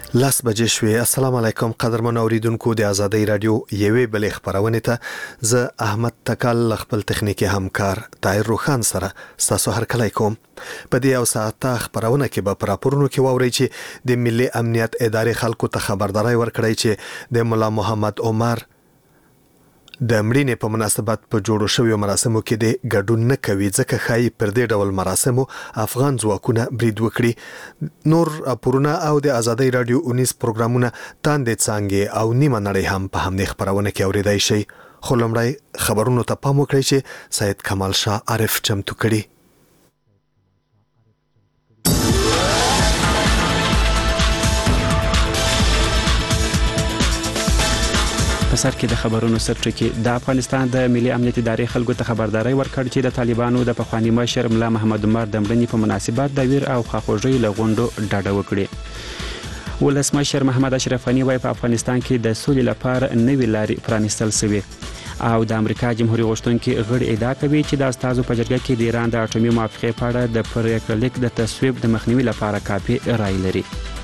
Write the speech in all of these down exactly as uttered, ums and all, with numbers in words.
لاس بجې شوې. السلام علیکم قدرمن اوریدونکو د ازادۍ رادیو یوې بلې خبرونه ته زه احمد تکل خپل تخنیکی همکار طاهر روخان سره تاسو هر کله کوم. په دې او ساعته خبرونه کې به پراپورونو کې ووري چې د ملي امنیت ادارې خلکو ته خبرداري ورکړی چې د مولا محمد عمر د مړینې په مناسبت په جوړو شویو مراسمو کې د ګډون نه کوي ځکه خای پر دې ډول مراسمو افغان ځواکونه برید وکړي. نور پورونه او د ازادۍ رادیو اونیس پروګرامونه تاندې څنګه او نیمه نړۍ هم په همدې خبرونه کې اوریدای شي. خو لمړی خبرونو ته پام وکړئ چې سید کمال شاه عارف چمتو کړي. په سر کې د خبرونو سرټکی د افغانستان د ملي امنیت ادارې خلکو ته خبرداري ورکړ چې د طالبانو د پخوانی مشر مولا محمد عمر د مړینې په مناسبت د ویر او خواخوږۍ له غونډو ډډه وکړي. ولسمشر محمد اشرف غني وايي په افغانستان کې د سولې لپاره نوې لارې پرانیستل شوې او د امریکا جمهوریت غوښتونکي غړي ادعا کوي چې د استازو په جرګه کې د ایران د اټومي موافقې په اړه د پریکړه لیک د تصویب د مخنیوي لپاره کاپي رائے لري.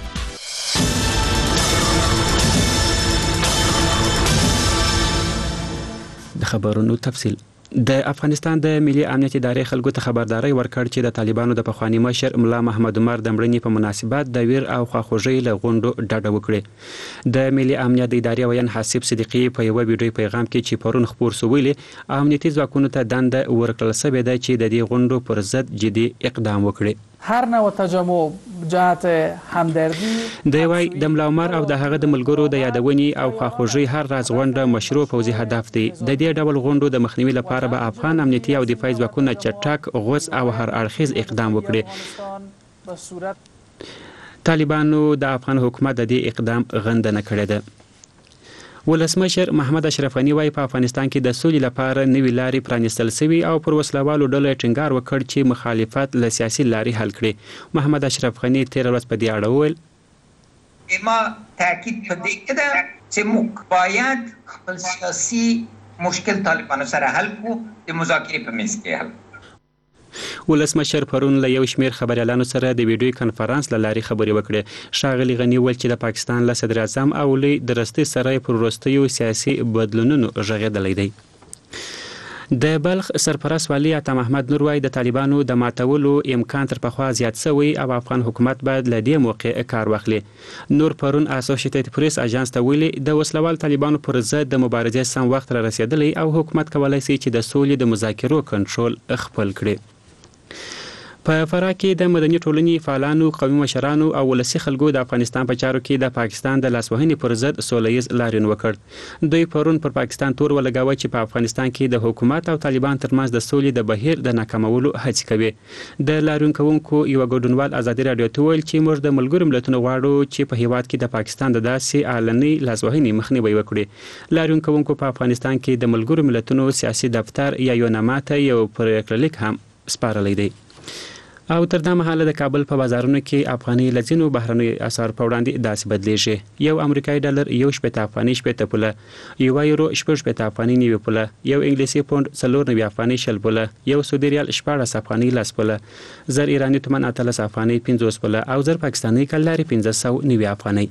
د خبرونو تفصیل. د افغانستان د ملي امنیت ادارې خلکو ته خبرداري ورکړ چې د طالبانو د پخوانی مشر مولا محمد عمر د مړینې په مناسبت د ویر او خواخوږۍ له غونډو ډډه وکړي. د ملي امنیت ادارې ویان حسیب صدیقي په یو ویډیو پیغام کې چې پرون خبر سویل امنیتي ځواکونو ته دنده ورکړل شوې ده چې د دې غونډو پر ضد جدي اقدام وکړي. هر نوع تجمع جهت همدردی د وای د مولا عمر او د هغه د ملګرو د یادونې او خواخوږۍ هر راز غونډه مشروع پوځي هدف دی. د دې ډول غونډو د مخنیوي لپاره به افغان امنیتي او دفاعي ځواکونه چټک غوڅ او هر اړخیز اقدام وکړي. طالبانو د افغان حکومت د دې اقدام غندنه کړې ده. ولسمشر محمد اشرف غني وايي په افغانستان کې د سولې لپاره نوې لارې پرانیستل شوي او پر وسلوالو ډلو ټینګار وکړ چې مخالفت له سیاسي لارې حل کړي. محمد اشرف غني تیر ورځ په دې اړه وویل ما تاکید په دې کې ده چې موږ باید خپل سیاسي مشکل طالبانو سره حل کړو، د مذاکرې په میز کې حل. ولسمشر پرون له یو شمیر خبريالانو سره د ویډیو کانفرنس له لارې خبرې وکړې. ښاغلي غني وویل چې د پاکستان له صدر اعظم او لوی درستي سره پر وروستیو سیاسي بدلونونو غږېدلی دی. د بلخ سرپرست والي عطا محمد نور وايي د طالبانو د ماتولو امکان تر پخوا زیات شوی او افغان حکومت باید له دې موقع کار واخلي. نور پرون اسوسییټډ پریس اژانس ته ویلي د وسلوال طالبانو پر ضد د مبارزې سم وخت را رسیدلی او حکومت کولای شي چې د سولې د مذاکرو کنټرول خپل کړي. په فراه کې د مدني ټولنې فعالانو، قومي مشرانو او ولسي خلکو د افغانستان په چارو کې د پاکستان د لاسوهنې پر ضد سولیز لاریون وکړ. دوی پرون پر پاکستان تور ولګاوه چې په افغانستان کې د حکومت او طالبان ترمنځ د سولې د بهیر د ناکامولو هڅې کوي. د لاریون کوونکو یو ګډونوال ازادي رادیو ته ویل چې موږ د ملګرو ملتونو غواړو چې په هیواد کې د پاکستان د داسې اعلاني لاسوهنې مخنیوي وکړي. لاریون کوونکو په افغانستان کې د ملګرو ملتونو سیاسي دفتر یا یو نامه یو پریکړه لیک هم سپارلی دی. او تر دا مهاله د کابل په بازارونو کې افغاني لزینو بهرنۍ اسعار په وړاندې داسې بدلیږي. یو امریکایي ډالر یو شپېته افغاني شپېته پوله، یو یورو شپږ شپېته افغاني نوي پوله، یو انګلیسي پوند څلور نوي افغاني شل پوله، یو سعودي ریال شپاړس افغاني لس پوله، زر ایراني تومن اتلس افغاني پنځوس پوله او زر پاکستاني کلاري پنځه سوه نوي افغاني.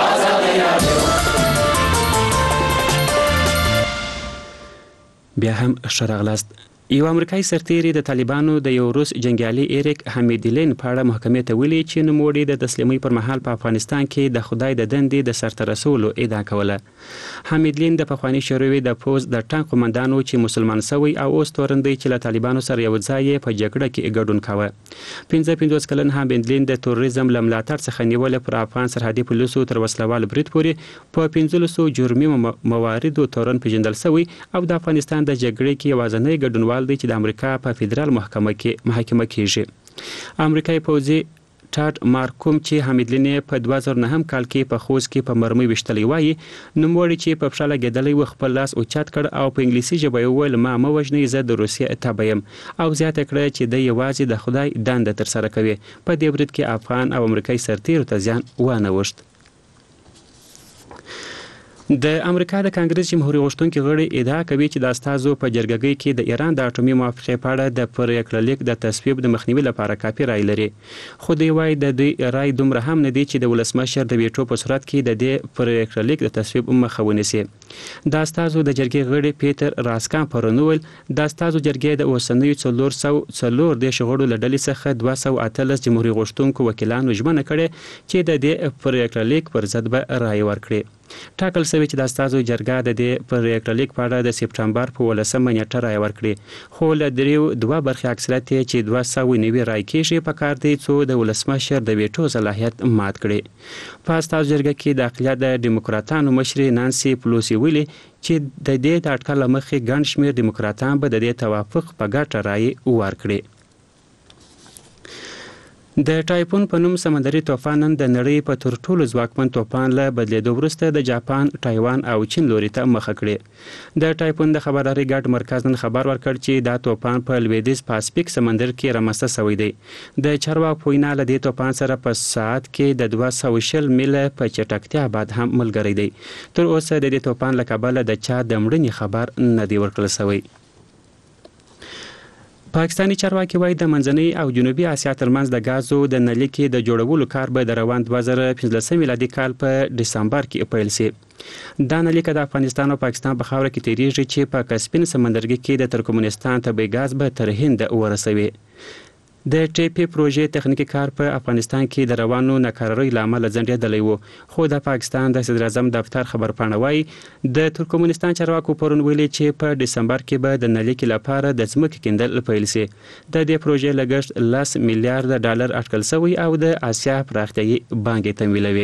بیا هم ښه راغلاست. یو امریکایي سرتیری د طالبانو د یو روس جنګیالي ایریک حمیدلین په اړه محکمې ته ویلي چې نوموړي د تسلیمۍ پر مهال په افغانستان کې د خدای د دندې د سرته رسولو ادعا کوله. حمیدلین د پخواني شوروي د پوز د ټانک قومندان چې مسلمان شوی او اوس تورندی چې له طالبانو سره یو ځای په جګړه کې ګډون کاوه. پنځه پنځوس کلن حمیدلین د تروریزم له ملاتړ څخه نیولې پر افغان سرحدي پولیسو تر وسلوال برید پورې په پنځلسو جرمي مواردو تورن پیژندل شوی او د افغانستان د جګړې کې یوازینی ګډونوال دی چې د امریکا په فدرال محکمه کې محاکمه کیږي. امریکایي پوځي ټاډ مارکوم چې حمیدلین په دوه زره نهم کال کې په خوست کې په مرمۍ وشتلی وایي نوموړي چې په پښه لګېدلی و خپل لاس اوچت کړ او په انګلیسي ژبه یې وویل ما مه وژنئ زه د روسیې تابع یم او زیاته کړه چې دی یوازې د خدای دنده ترسره کوي. په دې برید کې افغان او امریکایي سرتیرو ته زیان وانه وشت. د امریکا د کانګرس جمهوریت غوښتونکي غړي ادعا کوي چې د استازو په جرګهګۍ کې د ایران د اټومي موافقې په اړه د پریکړه لیک د تصویب د مخنیوي لپاره کافي رای لري، خو دوی وایي د دې رای دومره هم نه دی چې د ولسمشر د ویټو په صورت کې د دې پریکړه لیک د تصویب مخه ونیسي. د استازو د جرګې غړي پیټر راسکان پرون وویل د استازو جرګې د اوسنیو څلور سوه څلور دېرش غړو له ډلې څخه دوه سوه اتلس جمهوریت غوښتونکو وکیلانو ژمنه کړې چې د دې پریکړه لیک پر ضد به رای ورکړي. ټاکل شوی چې د استازو جرګه د دې پریکړه لیک په اړه د سپټمبر په ولسمه نیټه رای ورکړي، خو له دریو دوه برخې اکثریت چې دوه سوه نوي رای کېږي په کار دی څو د ولسمشر د ویټو صلاحیت مات کړي. په استازو جرګه کې د اقلیت د ډیموکراتانو مشرې نانسي پلوسی ویلي چې د دې د اټکل مخې ګڼ شمېر ډیموکراتان به د دې توافق په ګټه رای ورکړي. د ټایفون په نوم سمندري طوفان نن د نړۍ په تر ټولو ځواکمن طوفان له بدلیدو وروسته د جاپان، تایوان او چین لوري ته مخه کړې. د ټایفون د خبرداري ګډ مرکز نن خبر ورکړ چې دا طوفان په لویدیځ پاسفیک سمندر کې رامنځته شوی دی. د چارواکو په وینا له دې طوفان سره په ساعت کې د دوه سوه شل میله په چټکتیا بعد هم ملګری دی. تر اوسه د دې طوفان له کبله د چا د مړینې خبر نه دی ورکړل شوی. پاکستاني چارواکي وایي د منځنۍ او جنوبي اسیا ترمنځ د غازو د نلۍ کې د جوړولو کار به د روان دوه زره پنځلسم میلادي کال په دسمبر کې پیل شي. دا نلۍ که د افغانستان او پاکستان په خاوره کې تیریږي چې په کسپین سمندرګي کې د ترکمنستان طبیعي غاز به تر هند ورسوي. د ټي پي پروژې تخنیکی کار په افغانستان کې د روانو ناکرارۍ له امله ځنډېدلی و، خو د پاکستان د صدر اعظم دفتر خبرپاڼه وایي د ترکمنستان چارواکو پرون ویلي چې په دسمبر کې به د نلۍ لپاره د ځمکې کیندل پیل شي. د دې پروژې لګښت لس میلیارډ ډالر اټکل شوی او د اسیا پراختیایي بانک یې تمویلوي.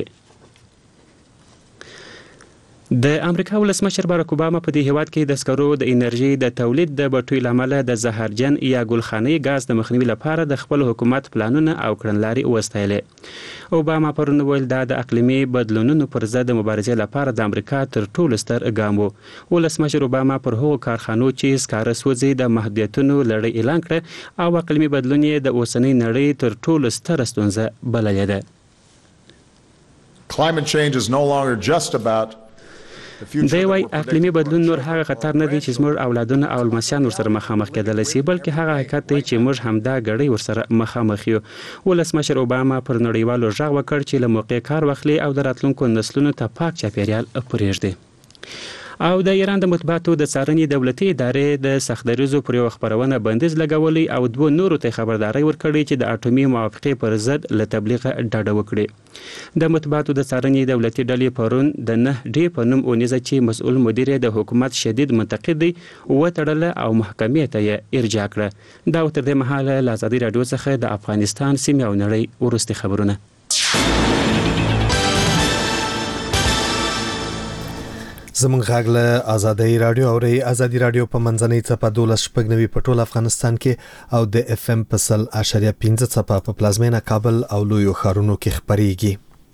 د امریکا ولسمشر باراک اوباما په دې هیواد کې د سکرو د انرژي د تولید د بټوی لامل د زهرجن یا ګلخاني غاز د مخنیوي لپاره د خپل حکومت پلانونه او کړنلارې وستایلې. اوباما پرون ویل دا د اقلیمي بدلونونو پر ضد د مبارزې لپاره د امریکا تر ټولو ستر ګام و. ولسمشر اوباما پر هغو کارخانو چې سکاره سوځي د محدودیتونو لړۍ اعلان کړه او اقلیمي بدلون یې د اوسنۍ نړۍ تر ټولو ستره ستونزه بللې ده. Climate change is no longer just about دی وایي اقلیمي بدلون نور هغه خطر نه دی چې زموږ اولادونه او لمسیان ورسره مخامخ کېدلی شي، بلکې هغه حقیقت دی چې موږ همدا ګړۍ ورسره مخامخ یو. ولسمشر اوباما پر نړیوالو غږ وکړ چې له موقع کار واخلي او د راتلونکو نسلونو ته پاک چاپیریال پرېږدي. او د ایران د مطبوعاتو د څارنې دولتي ادارې د سختدریزو پر یوه خپرونه بندیز لګولی او دوه نورو ته خبرداری ورکړی چې د اټومي موافقې پر ضد له تبلیغه ډډه وکړي. د مطبوعاتو د څارنې دولتي ډلې پرون د نه ډې په نوم ونیزه چې مسؤل مدیر د حکومت شدید منتقد دی وتړله او محکمې ته یې ارجاع کړه. دا تر دې مهاله له ازادي راډیو څخه د افغانستان سیمې او نړۍ وروستي خبرونه. زمونږ غږ له ازادي راډیو او ری ازادي راډیو په منځنۍ څپه دولس شپږ نوي په ټول افغانستان کې او د اف ام په سل اشاریه پنځه څپه په پلازمینه کابل او لویو ښارونو کې خبريږي.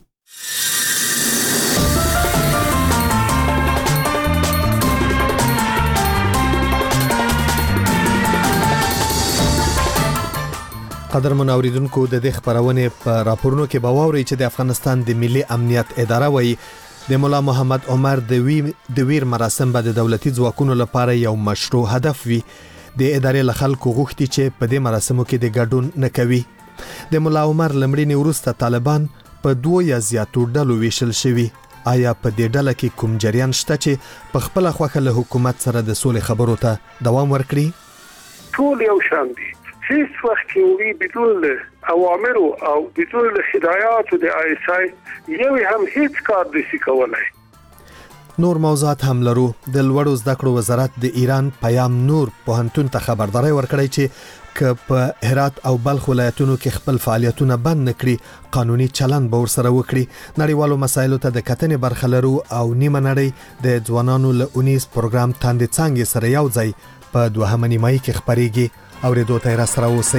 قدرمن اوریدونکو د دې خبرونه په راپورونو کې باوري چې د افغانستان د ملي امنیت اداره وایي د مولا محمد عمر د وی د ویر مراسم به د دولتي ځواکونو لپاره یو مشروع هدف وي. د ادارې له خلکو غوښتي چې په دې مراسمو کې د ګډون نه کوي. د مولا عمر لمړینې وروسته طالبان په دوه یا زیاتو ډلو ویشل شوي. آیا په دې ډله کې کوم جریان شته چې په خپل خوخه له حکومت سره د سولې خبرو ته دوام ورکړي؟ ټول یو شان دي. هیڅ وخت کې وی بدون اوامر او بدون هدایات د آی اس آی یو هم هیڅ کار نشي کولای. نور موضوعات هم لرو. د لوړو زده کړو وزارت د ایران پیام نور پوهنتون ته خبرداري ورکړی چې که په هرات او بلخ ولایتونو کې خپل فعالیتونه بند نکړي قانوني چلند به ورسره وکړي. نړیوالو مسایلو ته د کتنې برخه لرو او نیمه نړۍ د ځوانانو له اونیز پروګرام تاندې څانګې سره یو ځای په دوهمه نیمایي کې خبريږي. اوریدو ته را سره اوسئ.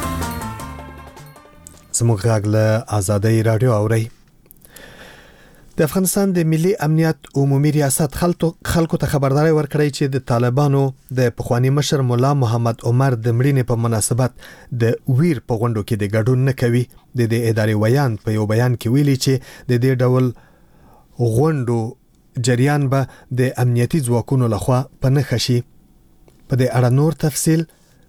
زموږ غږ له ازادي راډیو اورئ. د افغانستان د ملي امنیت عمومي ریاست خلکو خلکو ته خبرداري ورکړی چې د طالبانو د پخوانی مشر مولا محمد عمر د مړینې په مناسبت د ویر په غونډو کې د ګډون نه کوي. د دې ادارې ویان په یو بیان کې ویلي چې د دې ډول غونډو جریان به د امنیتي ځواکونو لخوا په نښه شي. په دې اړه نور تفصیل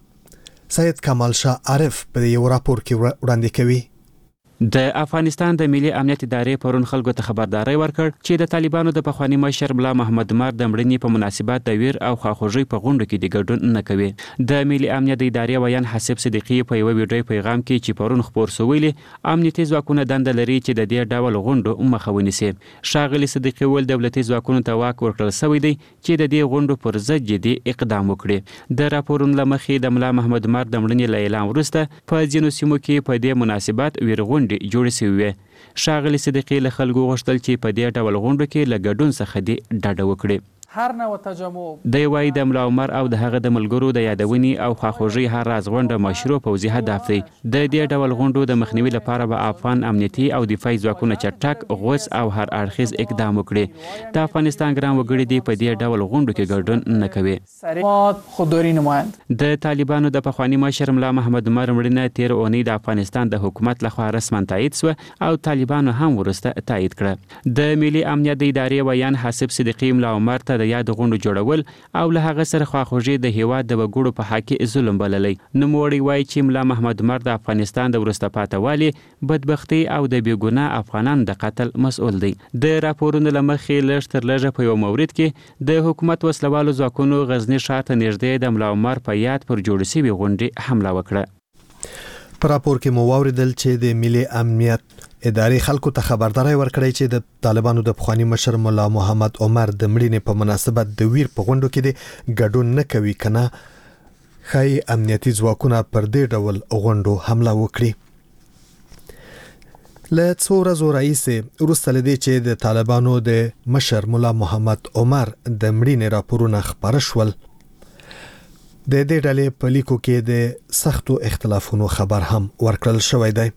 سید کمال شاه عارف په یو راپور کې وړاندې کوي. د افغانستان د ملي امنیت ادارې پرون خلکو ته خبرداري ورکړ چې د طالبانو د پخوانی مشر مولا محمد عمر د مړینې په مناسبت د ویر او خواخوږۍ په غونډو کې د ګډون نه کوي. د ملي امنیت ادارې ویان حسب صدیقی په یو ویډیو پیغام کې چې پرون خبر سویلي امنیتي ځواکونه دنده لري چې د دې ډول غونډو مخه ونیسي. ښاغلي صدیقی ول دولتي ځواکونو ته واک ورکړل شوی دی چې د دې غونډو پر ضد جدي اقدام وکړي. د راپورونو لمخې د مولا محمد عمر د مړینې له اعلان وروسته په ځینو سیمو کې په دې مناسبت ویر غونډې جوړ شوی وي. ښاغلي صدیقی له خلکو غوښتل چې په دې ډول غونډو کې له ګډون څخه دې ډډه وکړي. هر نوع تجمع د وای د مولا عمر او د هغه د ملګرو د یادونې او خواخوږۍ هر راز غونډه مشروع پوځي هدف دی. د دې ډول غونډو د مخنیوي لپاره به افغان امنیتي او دفاعي ځواکونه چټک غوڅ او هر اړخیز اقدام وکړي. د افغانستان ګران وګړي دی په دې ډول غونډو کې ګډون نه کوي. خودداری نمایند د طالبانو د پخوانی مشر مولا محمد عمر مړینه تیر اونۍ د افغانستان د حکومت لخوا رسما تایید شو او طالبانو هم ورسته تایید کړه. د ملي امنیت ادارې ویان حسب صدیقی مولا عمر ته د یاد غونډو جوړول او له هغه سره خواخوږي د هیواد د وګړو په حق کې ظلم بللی. نوموړی وایي چې مولا محمد عمر د افغانستان د وروسته پاتې والي بدبختي او د بیګناه افغانانو د قتل مسؤل دی. د راپورونو لمخې لږ تر لږه په یو مورد کې د حکومت وسلوالو ځواکونو غزنی ښار ته نږدې د مولا عمر په یاد پر جوړ شوي غونډې حمله وکړه. په راپور کې مو واوریدل چې د ملي امنیت ادارې خلکو ته خبرداري ورکړی چې د طالبانو د پخوانی مشر مولا محمد عمر د مړینې په مناسبت د ویر په غونډو کې د ګډون نه کوي کنه خای امنیتي ځواکونه پر دې ډول غونډو حمله وکړي. له څو ورځو راهیسې وروسته له دې چې د طالبانو د مشر مولا محمد عمر د مړینې راپورونه خپاره شول د دې ډلې په لیکو کې د سختو اختلافونو خبر هم ورکړل شوی دی.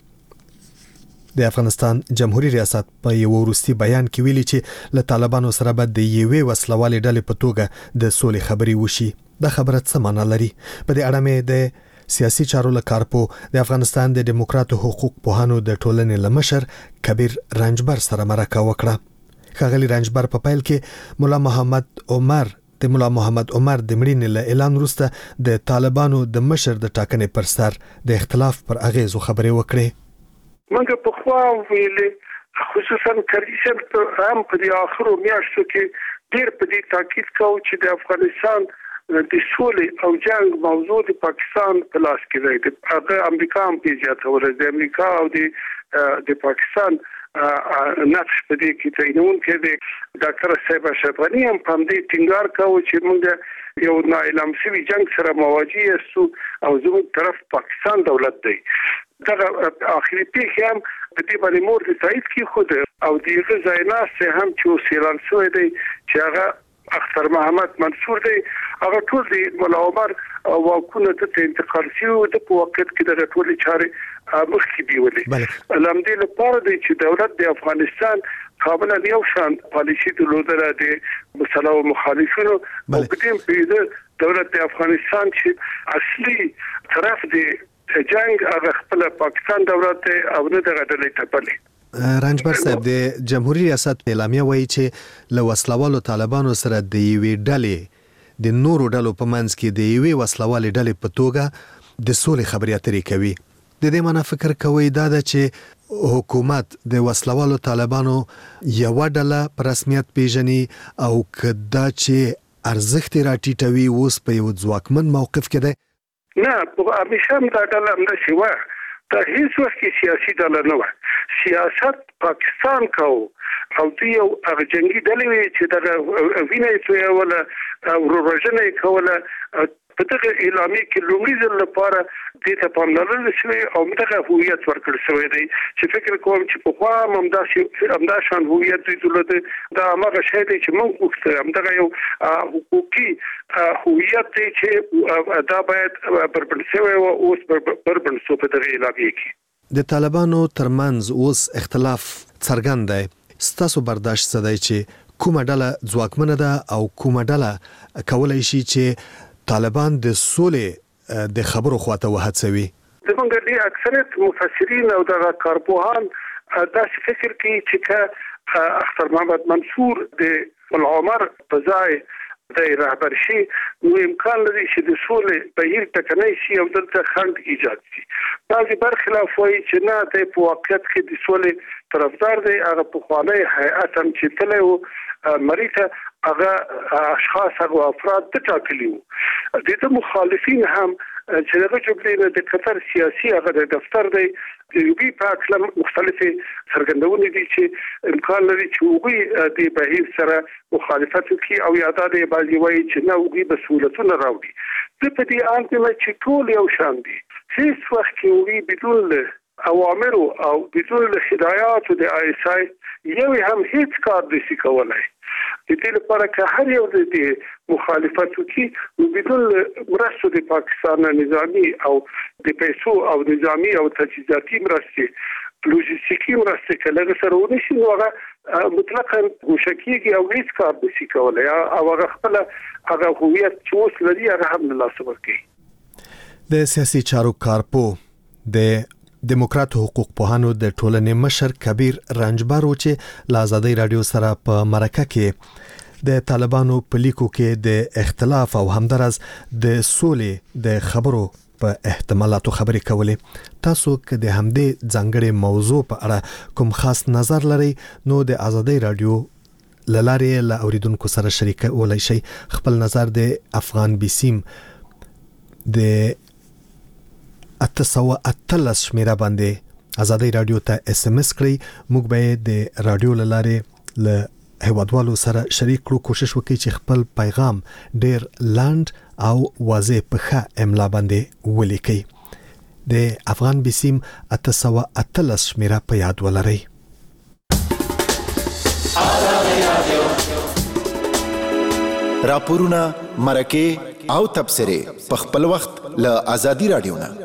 د افغانستان جمهوریت ریاست په یو وروستي بیان کې ویلي چې له طالبانو سره به د یوې وسلوالې ډلې په توګه د سولې خبرې وشي. دا خبره څه معنی لري؟ په دې اړه مې د سیاسي چارو لکارپو د افغانستان د دیموکراتو حقوق پوهانو د ټولنې لمشر کبیر رنجبر سره مرکه وکړه. ښاغلي رنجبر په پیل کې مولا محمد عمر د مولا محمد عمر د مړینې له اعلان وروسته د طالبانو د مشر د ټاکنې پر سر د اختلاف پر اغیزو خبرې وکړې. منګه په خوا ویلې خصوصا کلیسن هم په دې اخرو میاشتو کې ډېر په دې تاکید کوي چې د افغانستان د سولې او جنگ موضوع د پاکستان په لاس کې دی. هغه امریکا هم پیژاته ولې د امریکا او د د پاکستان نقش په دې کې تعینون کې د ډاکټر صاحب اشرفانی هم په دې ټینګار کوي چې موږ یو نااعلان شوی جنگ سره مواجه یو او زموږ طرف پاکستان دولت دی. دغه اخري پیښه هم په دې باندې مور د تایید کې خود او دغه ځایناس هم چې سیلان شوی دی چې هغه اختر محمد منصور دی هغه ټول دی مولا عمر واکونه ته انتقال شو د په وخت کې د ټولې چارې مخکې بیولې. لامدې لپاره دی چې دولت د افغانستان کابل یو شان پالیسي درلودله د مسلو مخالفینو او په دې پیډه دولت د افغانستان چې اصلي طرف دی جنگ هغه خپل پاکستان دولت او نه دغه ډلې ټپلې. رنجبر صاحب د جمهوریت ریاست اعلامیه وایي چې له وسلوالو طالبانو سره د یوې ډلې د نورو ډلو په منځ کې د یوې وسلوالې ډلې په توګه د سولې خبرې اترې کوي. د دې معنی فکر کوي دا ده چې حکومت د وسلوالو طالبانو یو ډله په رسمیت پیژني او کدا چې ارزښت راټیټوي اوس په یو ځواکمن موقف کې ده. نه په همیشه هم دا ډله هم شي و دا هیڅ وخت سیاسي ډله نه و. سیاست پاکستان کو او دی یو هغه جنگي ډلې چې دغه وینې څه ولا ورورژنې کوله په دغه اعلامیه کې لومړي ځل لپاره د ته پاملرنه شوی او دغه هویت ورکړل شوی دی چې فکر کوم چې په خوا ممداسي امداشان هویت دی دلته دا هغه شی دی چې موږ وکړو دغه یو حقوقي هویت دی چې دا باید بربند شوی او اوس بربند شو په دغه اعلامیه کې. د طالبانو ترمنځ اوس اختلاف څرګند دی. ستاسو برداشت څه دی چې کومه ډله ځواکمنه ده او کومه ډله کولای شي چې طالبان د سولې د خبرو خواته وهڅوي؟ زمونږ د اکثریت مفسرین او د کارپوهان دا فکر کوي چې اختر محمد منصور د العمر په ځای د رهبر شي نو امکان لري چې د سولې بهیر ټکنۍ شي او دلته خنډ ایجاد شي. بعضې برخلاف وایي چې نه دی په واقعیت کې د سولې طرفدار دی. هغه پخوانی هیئت هم چې تللی و مري ته هغه اشخاص هغه افراد د ټاکلي وو. د ده مخالفین هم چې دغه جملې نه د قطر سیاسي هغه د دفتر دی د یوبي په اړه مختلفې څرګندونې دي چې امکان لري چې هغوی د بهیر سره مخالفت وکړي او یا دا د بعضې وایي چې نه هغوی به سهولتونه راوړي. زه په دې اند یم چې ټول یو شان دي. هیڅ وخت کې هغوی بدون له اوامرو او بدون له هدایاتو د آی اس آی یو هم هیڅ کار نشي کولی. د دې لپاره که هر یو د مخالفت وکړي نو بدون مرستو د پاکستان نظامي او د پیسو او نظامي او تجهیزاتي مرستې لوجستیکي مرستې که لږ سره ونه شي نو هغه مطلقا ګوښه کېږي او هیڅ کار نشي کولی او هغه خپله هغه هویت چې اوس لري هغه هم له لاسه ورکوي. د سیاسي چارو کارپو د دموکرات حقوق پوهانو د ټولنې مشر کبیر رنجبر چې له ازادۍ رادیو سره په مرکه کې د طالبانو په لیکو کې د اختلاف او همدارس د سولې د خبرو په احتمالاتو خبرې کولې. تاسو که د همدې ځانګړې موضوع په اړه کوم خاص نظر لرئ نو د ازادۍ رادیو للارې له اوریدونکو سره شریکولی شئ. خپل نظر د افغان بیسیم د اته سوه اتلس شمیره باندې ازادۍ رادیو ته اس ام اس کړئ. موږ به د رادیو للارې له هیوادوالو سره شریک کړو. کوشش وکړئ چې خپل پیغام ډیر لاند او واضح په ښه املا باندې ولیکئ. د افغان بیسیم اته سوه اتلس شمیره په یاد ولرئ. راپورونه، مرکې او تبصرې په خپل وخت له ازادي رادیو نه.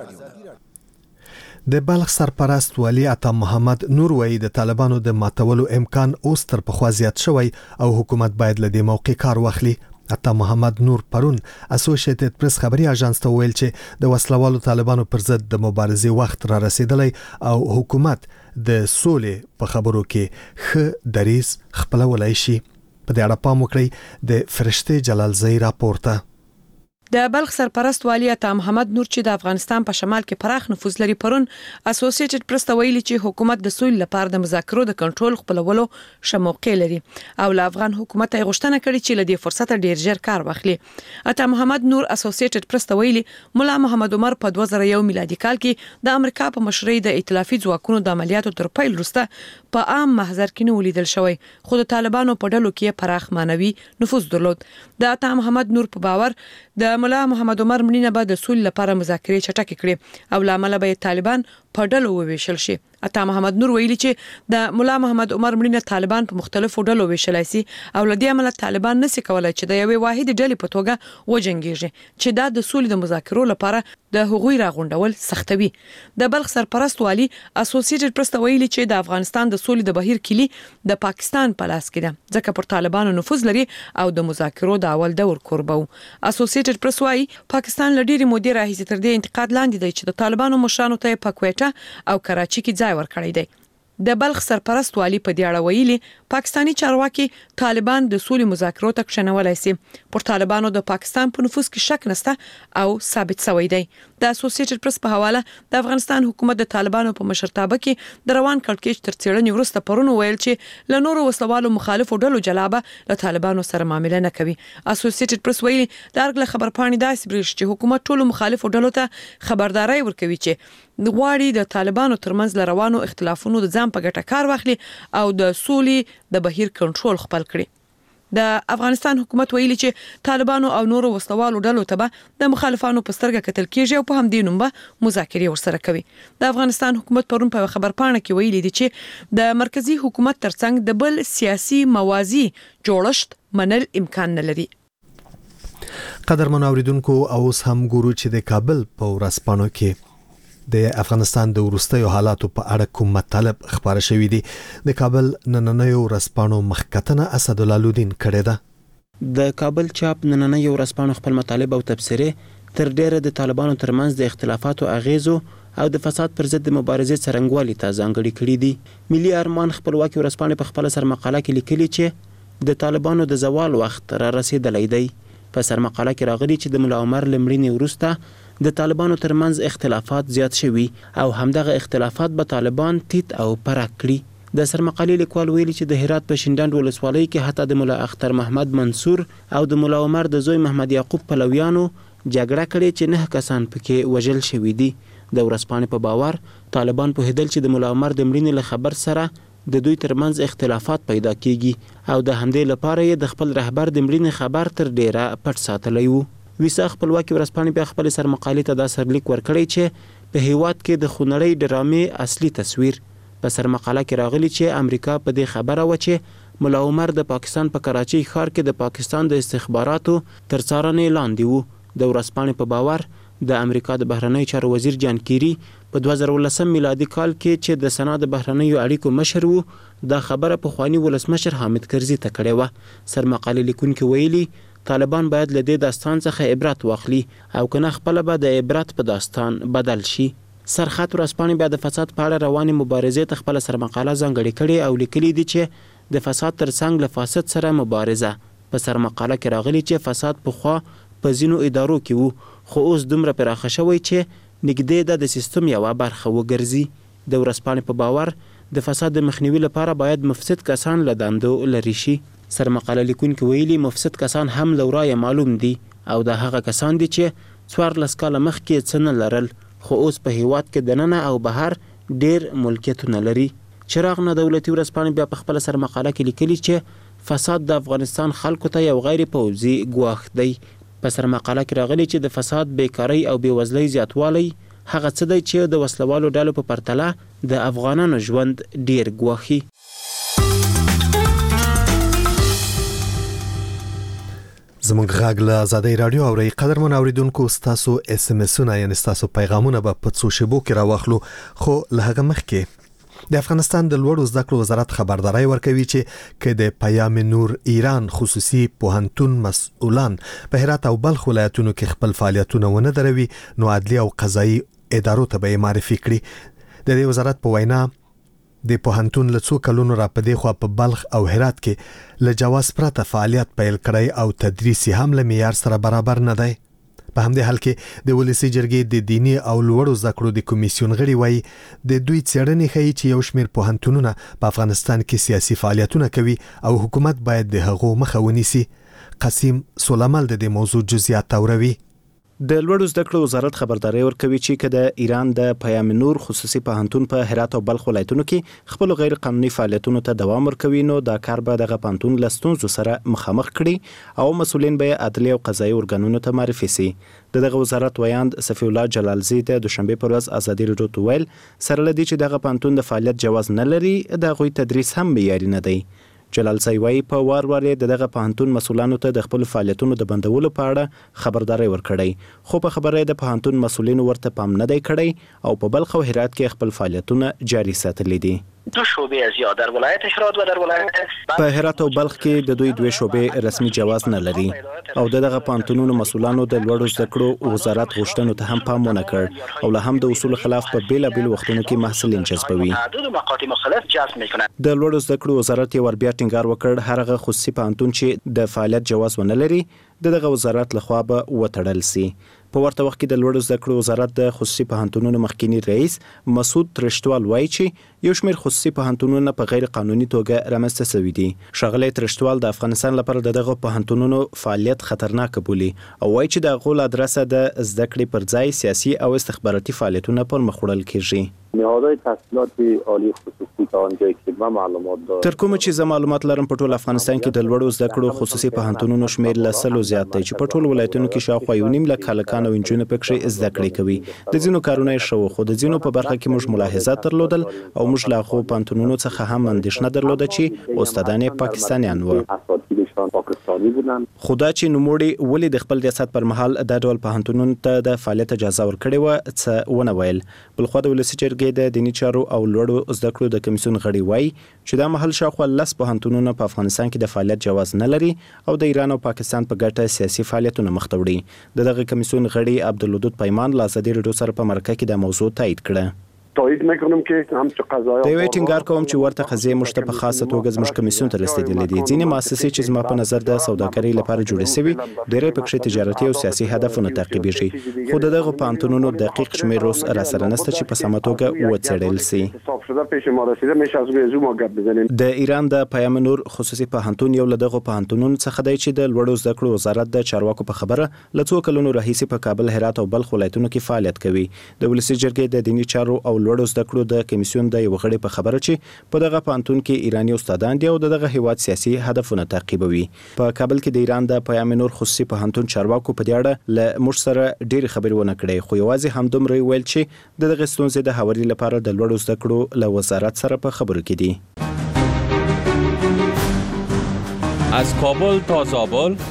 د بلخ سرپرست ولی عطا محمد نور وایي د طالبانو د ماتولو امکان اوس تر پخوا زیات شوی او حکومت باید له دې موقع کار واخلي. عطا محمد نور پرون اسوسییټډ پریس خبري اژانس ته ویل چې د وسلوالو طالبانو پر ضد د مبارزې وخت را رسیدلی او حکومت د سولې په خبرو کې ښه دریځ خپلولی شي. په دې اړه پام وکړئ د فرشته جلالزی راپورته. د بلخ سرپرست والی عطا محمد نور چې د افغانستان په شمال کې پراخ نفوذ لري پرون اسوسییټډ پریس ته ویلي چې حکومت د سولې لپاره د مذاکرو د کنټرول خپلولو شموقع لري او له افغان حکومت یې غوښتنه کړې چې له دې فرصت ډیر ژر کار واخلي. عطا محمد نور اسوسییټډ پریس ته ویلي مولا محمد عمر په دوه زره یو میلادي کال کې د امریکا په مشرۍ د ائتلافي ځواکونو د عملیاتو تر پیل وروسته په عام محضر کې نه ولیدل شوی خو د طالبانو په ډلو کې پراخ مانوي نفوذ درلود. د عطا محمد نور په باور د مولا محمد عمر مړینه به د سولې لپاره مذاکرې چټکې کړي او لامل به طالبان په ډلو وویشل شي. عطا محمد نور ویلي چې د مولا محمد عمر مړینه طالبان په مختلفو ډلو ویشلای شي او لدې عمل طالبان نشي کولای چې د یوې واحد ډلې په توګه وجنګیږي چې دا د سولې د مذاکرو لپاره د هغوی راغونډول سختوي. د بلخ سرپرست والی اسوسییټډ پریس ته ویلي چې د افغانستان د سولې د بهیر کلی د پاکستان په لاس کې ده ځکه پر طالبانو نفوذ لري او د مذاکرو د اول دور کوربو. اسوسییټډ پریس وايي پاکستان لډيري مدیر راهیسي تر دې انتقاد لاندې دی چې د طالبانو مشرانو ته په کوټه او کراچي کې ځای ورکړی دی. د بلخ سرپرست والی په دې اړه ویلي پاکستانی چارواکي طالبان د سولې مذاکرو ته کښنولای شي. پر طالبانو د پاکستان په نفوذ کې شک نشته او ثابت شوی دی. د اسوسییټډ پریس په حواله د افغانستان حکومت د طالبانو په مشرتابه کې د روان کړکېچ تر څېړنې وروسته پرون ویل چې له نورو وسلوالو مخالفو ډلو جلابه له طالبانو سره معامله نه کوي. اسوسییټډ پریس ویلي د ارګ خبر پاڼې داسې بریښ چې حکومت ټولو مخالفو ډلو ته خبرداري ورکوي چې غواړي د طالبانو ترمنځ لروانو اختلافونو د ځان په ګټه کار واخلي او د سولې د بهیر کنټرول خپل کړي. د افغانستان حکومت ویلي چې طالبانو او نورو وسلوالو ډلو ته به د مخالفانو په سترګه کتل کیږي او په همدې نوم به مذاکرې ورسره کوي. د افغانستان حکومت پرون په خبر پاڼه کې ویلي دي چې د مرکزی حکومت ترڅنګ د بل سیاسي موازی جوړښت منل امکان نه لري. قدرمن اوریدونکو اوس هم ګورو چې د کابل په ورځپاڼو کې د افغانستان د وروستیو حالاتو په اړه کوم مطالب خبره شوې دي. د کابل نننۍ ورځپاڼو مخکتنه اسدالله لودین کړې ده. د کابل چاپ نننۍ ورځپاڼو خپل مطالب او تبصرې تر ډیره د طالبانو ترمنځ د اختلافاتو اغیزو او د فساد پر ضد د مبارزې څرنګوالي ته ځانګړي کړي دي. ملي ارمان خپلواکي ورځپاڼې په خپل سرمقاله کې لیکلي چې د طالبانو د زوال وخت را رسیدلی دی. په سرمقاله کې راغلي چې د ملا عمر له مړینې وروسته د طالبانو ترمنځ اختلافات زیات شوي او همدغه اختلافات به طالبان تیت او پرک کړي. د سرمقالې لیکوال ویلي چې د هرات په شینډنډ ولسوالۍ کې حتی د ملا اختر محمد منصور او د ملا عمر د زوی محمد یعقوب پلویانو جګړه کړې چې نه کسان پکې وژل شوي دي. د ورځپاڼې په باور طالبان پوهېدل چې د ملا عمر د مړینې له خبر سره د دوی ترمنځ اختلافات پیدا کیږي او د همدې لپاره یې د خپل رهبر د مړینې خبر تر ډیره پټ ساتلی وو. ویسا خپلواکي ورځپاڼې بیا خپل سرمقالې ته دا سرلیک ورکړی چې په هیواد کې د خونړۍ ډرامې اصلي تصویر. په سرمقاله کې راغلی چې امریکا په دې خبره و چې ملا عمر د پاکستان په کراچۍ ښار کې د پاکستان د استخباراتو تر څارنې لاندې وو. د ورځپاڼې په باور د امریکا د بهرنیو چارو وزیر جان کیری په دوه زره ولسم میلادي کال کې چې د سنا د بهرنیو اړیکو مشر وو دا خبره په خوانی ولسمشر حامد کرزي ته کړې و. سرمقاله لیکونکي ویلي طالبان باید له دې داستان څخه عبرت واخلي او کنه خپل به د عبرت په داستان بدل شي. سرخط ورځپاڼې بیا د فساد په اړه روانې مبارزې ته خپل سرمقاله ځانګړې کړې او لیکلي دي چې د فساد ترڅنګ له فاسد سره مبارزه. په سرمقاله کې راغلي چې فساد پخوا په ځینو ادارو کې وو خو اوس دومره پراخه شوی چې نږدې ده د سیستم یوه برخه وګرځي. د ورځپاڼې په باور د فساد د مخنیوي لپاره باید مفسد کسان له دندو لرې شي. سرمقاله لیکونکي ویلي مفسد کسان هم له ورایه معلوم دي او دا هغه کسان دي چې څوارلس کاله مخکې څه نه لرل خو اوس په هیواد کې دننه او بهر ډیر ملکیتونه لري. چراغ نه دولتي ورځپاڼې بیا په خپل سرمقاله کې لیکلي چې فساد د افغانستان خلکو ته یو غیر پوځي ګواښ دی. په سرمقاله کې راغلي چې د فساد، بیکارۍ او بېوزلۍ زیاتوالی هغه څه دی چې د وسلوالو ډلو په پرتله د افغانانو ژوند ډیر ګواښي. زموږ غږ له آزادۍ رادیو اورئ. قدرمن اوریدونکو ستاسو اس ام اسونه یعنی ستاسو پیغامونه به په څو شیبو کې راوخلو خو له هغه مخکې د افغانستان د لوړو زده کړو وزارت خبرداري ورکوي چې که د پیام نور ایران خصوصي پوهنتون مسؤلان په هرات او بلخ ولایتونو کې خپل فعالیتونه ونه دروي نو عدلي او قضایي ادارو ته به معرفي کړي. د دې وزارت په وینا د پوهنتون له څو کلونو را پدې خو په بلخ او هرات کې له جواز پرته فعالیت پیل کړی او تدریس هم له معیار سره برابر نه دی. په همدې حال کې د ولسی جرګې د دینی او لوړو زده کړو د کمیسیون غړي وایي د دوی څېړنې ښیي چې یو شمېر پوهنتونونه په افغانستان کې سیاسي فعالیتونه کوي او حکومت باید د هغو مخه ونیسي. قاسم سولامل د دې موضوع جزئیات اوروي. د لوړو زده کړو وزارت خبرداري ورکوي چې که د ایران د پیام نور خصوصي پوهنتون په هرات او بلخ ولایتونو کې خپل غیر قانوني فعالیتونو ته دوام ورکوي نو دا کار به دغه پوهنتون له ستونزو سره مخامخ کړي او مسؤلین به عدلي او قضایي ارګانونو ته معرفي سي. د دغه وزارت ویاند صفی الله جلالزی د دوشنبه پر ورځ ازادي رادیو ته ویل سره لدی چې دغه پوهنتون د فعالیت جواز نه لري د غوي تدریس هم معیاري نه دی. جلالزی وايي په وار وار د دغه پوهنتون مسؤلانو ته د خپل فعالیتونو د بندولو په اړه خبرداري ورکړی خو په خبره د پوهنتون مسؤلینو ورته پام نه دی کړی او په بلخ او هرات کې خپل فعالیتونه جاري ساتلي دي. دو شعبه از یا در ولایت هرات و در ولایت په هرات او بلخ کې د دوی دوه شعبې رسمي جواز نه لري او دغه پوهنتونونو مسؤلانو د لوړو زده کړو وزارت غوښتنو ته هم پام ونه کړ او له هم د اصول خلاف په بیلا بیل وختونو کې محصلین جذبوي. د لوړو زده کړو وزارت یو ور بیا ټینګار وکړ هرغه خصوصي پوهنتون چې د فعالیت جواز ونه لري دغه وزارت لخوا به وتړل سي. په ورته وخت کې د لوړو زده کړو وزارت د خصوصي پوهنتونونو مخکینی رئیس مسعود ترشتوال وایي چې یو شمېر خصوصي پوهنتونونه په غیر قانوني توګه رامنځته شوي دي. ښاغلی ترشتوال د افغانستان لپاره دغه پوهنتونونو فعالیت خطرناک بولي او وایي چې د غول ادرسه د زده کړې پر ځای سیاسي او استخباراتي فعالیتونه پر مخ وړل کیږي. نهادهای تحصیلات عالی خصوصی تا آنجایی که ما معلومات دارم تر کومه چې زه معلومات لرم په ټول افغانستان کې د لوړو زده کړو خصوصي پوهنتونونو شمېر له سلو زیات دی چې په ټول ولایتونو کې شاوخوا یو نیم لک هلکان او نجونې پکې زده کړې کوي. د ځینو کارونه یې شو خو د ځینو په برخه کې موږ ملاحظات درلودل او موږ له هغو پوهنتونونو څخه هم اندېښنه درلوده چې استادان یې پاکستانیان وو. کسان پاکستانی بودن. خدا چې نوموړي ولې د خپل ریاست پر مهال د ډول پوهنتونونو ته د فعالیت اجازه ورکړې و څه ونه ویل. بلخو د ولسي جرګې د دیني چارو او لوړو زده کړو د کمیسیون غړي وایي چې دا مهال شاوخوا لس پوهنتونونه په افغانستان کې د فعالیت جواز نه لري او د ایران او پاکستان په ګټه سیاسي فعالیتونه مخ ته وړي. دغه کمیسیون غړي عبدالودود پیمان له ازادي راډیو سره په مرکه کې د موضوع تایید کړه. تایید میکنم که هم چې قضایا د یو ټینګار کوم چې ورته قضیه مشته په خاصه توګه زموږ کمیسیون ته رسیدلې دي. ځینې مؤسسې چې زما په نظر د سوداګرۍ لپاره جوړې شوي ډېرې پکې تجارتي او سیاسي هدفونه تعقیبېږي، خو دغه پوهنتونونو دقیق شمېر اوس راسره نشته چې په سمه توګه وڅېړل شي. د ایران د پیام نور خصوصي پوهنتون یو له دغه پوهنتونونو څخه دی چې د لوړو زده کړو وزارت د چارواکو په خبره له څو کلونو راهیسې په کابل، هرات او بلخ ولایتونو کې فعالیت کوي. د ولسي جرګې د دیني چارو او لوړو زده کړو د کمیسیون د یو غړي په خبره چې په دغه پوهنتون کې ایرانی استادان دي او دغه هیواد سیاسي هدفونه تعقیبوي. په کابل کې د ایران د پیام نور خصوصي پوهنتون چارواکو په دې اړه له موږ سره ډېر خبرې ونه کړې، خو یوازې همدومره ویل چې د دغه ستونزې د هواري لپاره د لوړو زده کړو له وزارت سره په خبرو کې دي. از کابل تا زابل،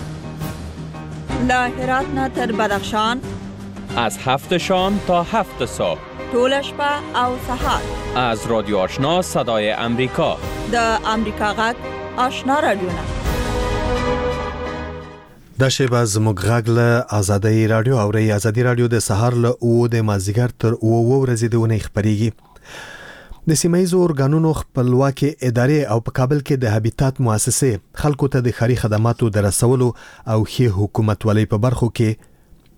له هرات نه تر بدخشان، از هفت شام تا هفت صبح، طول شپه او سهار، از رادیو آشنا صدای امریکا، د امریکا غږ آشنا رادیو نه. دا شیبه زموږ غږ له ازادي رادیو او ری ازادي رادیو د سهار له او د مازیګر تر او او ورځې د ونې خبريږي. د سیمایي اورګانونو خپلواکي ادارې او په کابل کې د هابیتات مؤسسه خلکو ته د خاري خدماتو د رسولو او ښه حکومت ولې په برخو کې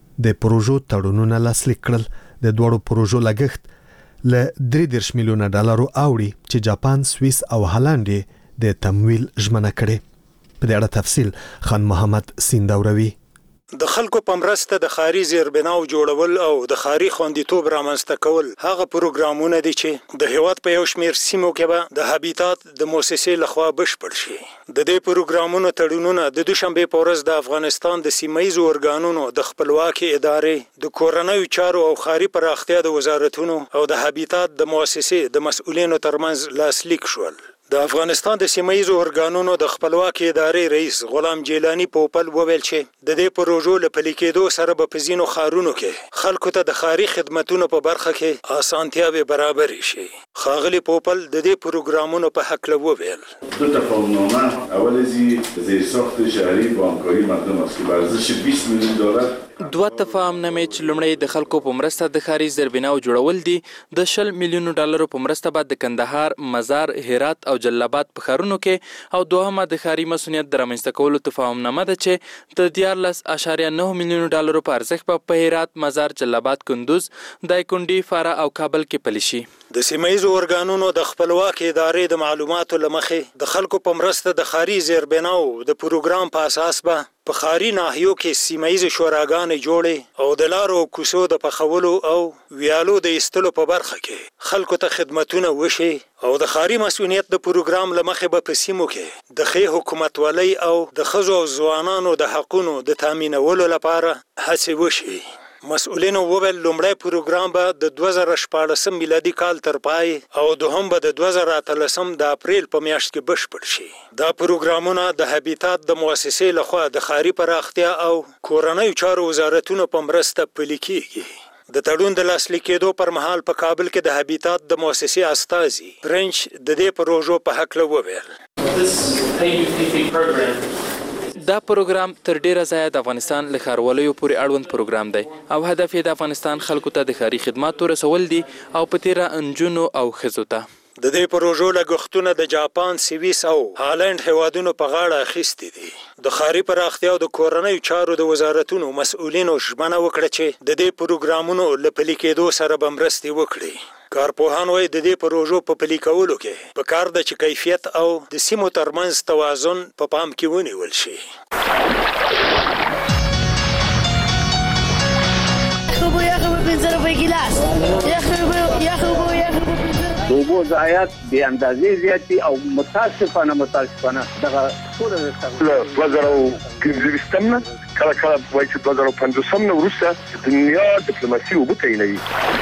د پروژو تړونونه لاسلیک کړل. د دوړو پروژو لګښت ل درې دېرش میلیونه ډالرو اوړي چې جاپان، سویس او هالند د تمویل ژمنه کړې. په دې اړه تفصیل خان محمد سینداوروي. د خلکو په مرسته د ښاري زیربناو جوړول او د ښاري خوندیتوب رامنځته کول هغه پروګرامونه دي چې د هیواد په یو شمېر سیمو کې به د هابیتات د مؤسسې لخوا بشپړ شي. د دې پروګرامونو تړونونه د دوشنبه په ورځ د افغانستان د سیمایي اورګانونو د خپلواکي ادارې، د کورنیو چارو او ښاري پراختیا د وزارتونو او د هابیتات د مؤسسې د مسؤلینو ترمنځ لاسلیک شول. د افغانستان د سیمایي اورګانونو د خپلواکي ادارې رئیس غلام جیلانی پوپل وویل چې د دې پروژو له پلي کېدو سره به په ځینو ښارونو کې خلکو ته د ښاري خدمتونو په برخه کې اسانتیاوې برابرې شي. ښاغلي پوپل د دې پروګرامونو په هکله وویل: دو تفاهمنامه اولزی زیرساخت شهری با همکاری مردم است که به ارزش بیست میلیون دلار دوه تفاهمنامې چې لومړی د خلکو په مرسته د ښاري زیربناو جوړول دي، د شل میلیونو ډالرو په مرسته بعد د کندهار، مزار، هرات او جلال په ښارونو کې، او دوهمه د ښاري مسؤلیت د رامنځته کولو تفاهمنامه ده چې د دیارلس اعشاریه نه میلیونو ډالرو په ارزښت په هرات، مزار، جلال آباد، کندوز، دایکنډي، فراه او کابل کې پلي شي. د سیمایي اورګانونو د خپلواکي ادارې د معلوماتو لمخې د خلکو په مرسته د ښاري زیربناو د پروګرام په اساس به په ښاري ناحیو کې سیمایي شوراګانې جوړې او د لارو کوڅو د پخولو او ویالو د ایستلو په برخه کې خلکو ته خدمتونه وشي، او د ښاري مسؤلیت د پروګرام لمخې به په سیمو کې د ښې حکومتولۍ او د ښځو او ځوانانو د حقونو د تامینولو لپاره هڅې وشي. مسؤلینو وویل لومړی پروګرام به د دوه زره شپاړسم میلادي کال تر پای او دوهم به د دوه زره اتلسم د اپریل په میاشت کې بشپړ شي. دا پروګرامونه د هابیتات د مؤسسې لخوا د ښاري پراختیا او کورنیو چارو وزارتونو په مرسته پلي کیږي. د تړون د لاسلیک کېدو پر مهال په کابل کې د هابیتات د مؤسسې استازي فرنچ د دې پروژو په هکله وویل: دا پروګرام تر ډیره ځایه د افغانستان له ښاروالۍ پورې اړوند پروګرام دی او هدف یې د افغانستان خلکو ته د ښاري خدماتو رسول دي او په تیره انجونو او ښځو ته. د دې پروژو لګښتونه د جاپان، سویس او هالند هیوادونو په غاړه اخیستي دي. د ښاري پراختیا او د کورنیو چارو د وزارتونو مسؤلینو ژمنه وکړه چې د دې پروګرامونو له پلي کېدو سره به مرستې وکړي. کارپوهان وايي د دې پروژو په پلي کولو کې په کار ده چې کیفیت او د سیمو ترمنځ توازن په پا پام کې ونیول شي. خوبو یا خوبو پنځه روپۍ ګیلاس، یا خوبو یا خوبو یا خوبو د اوبو ضایعات بې اندازې زیات دي او متاسفانه متاسفانه دغه ټوله له دوه زره پنځه ویشتم نه کله کله وایي چې دوه زره پنځوسم نه وروسته دنیا ډیپلوماسي اوبه تعینوي.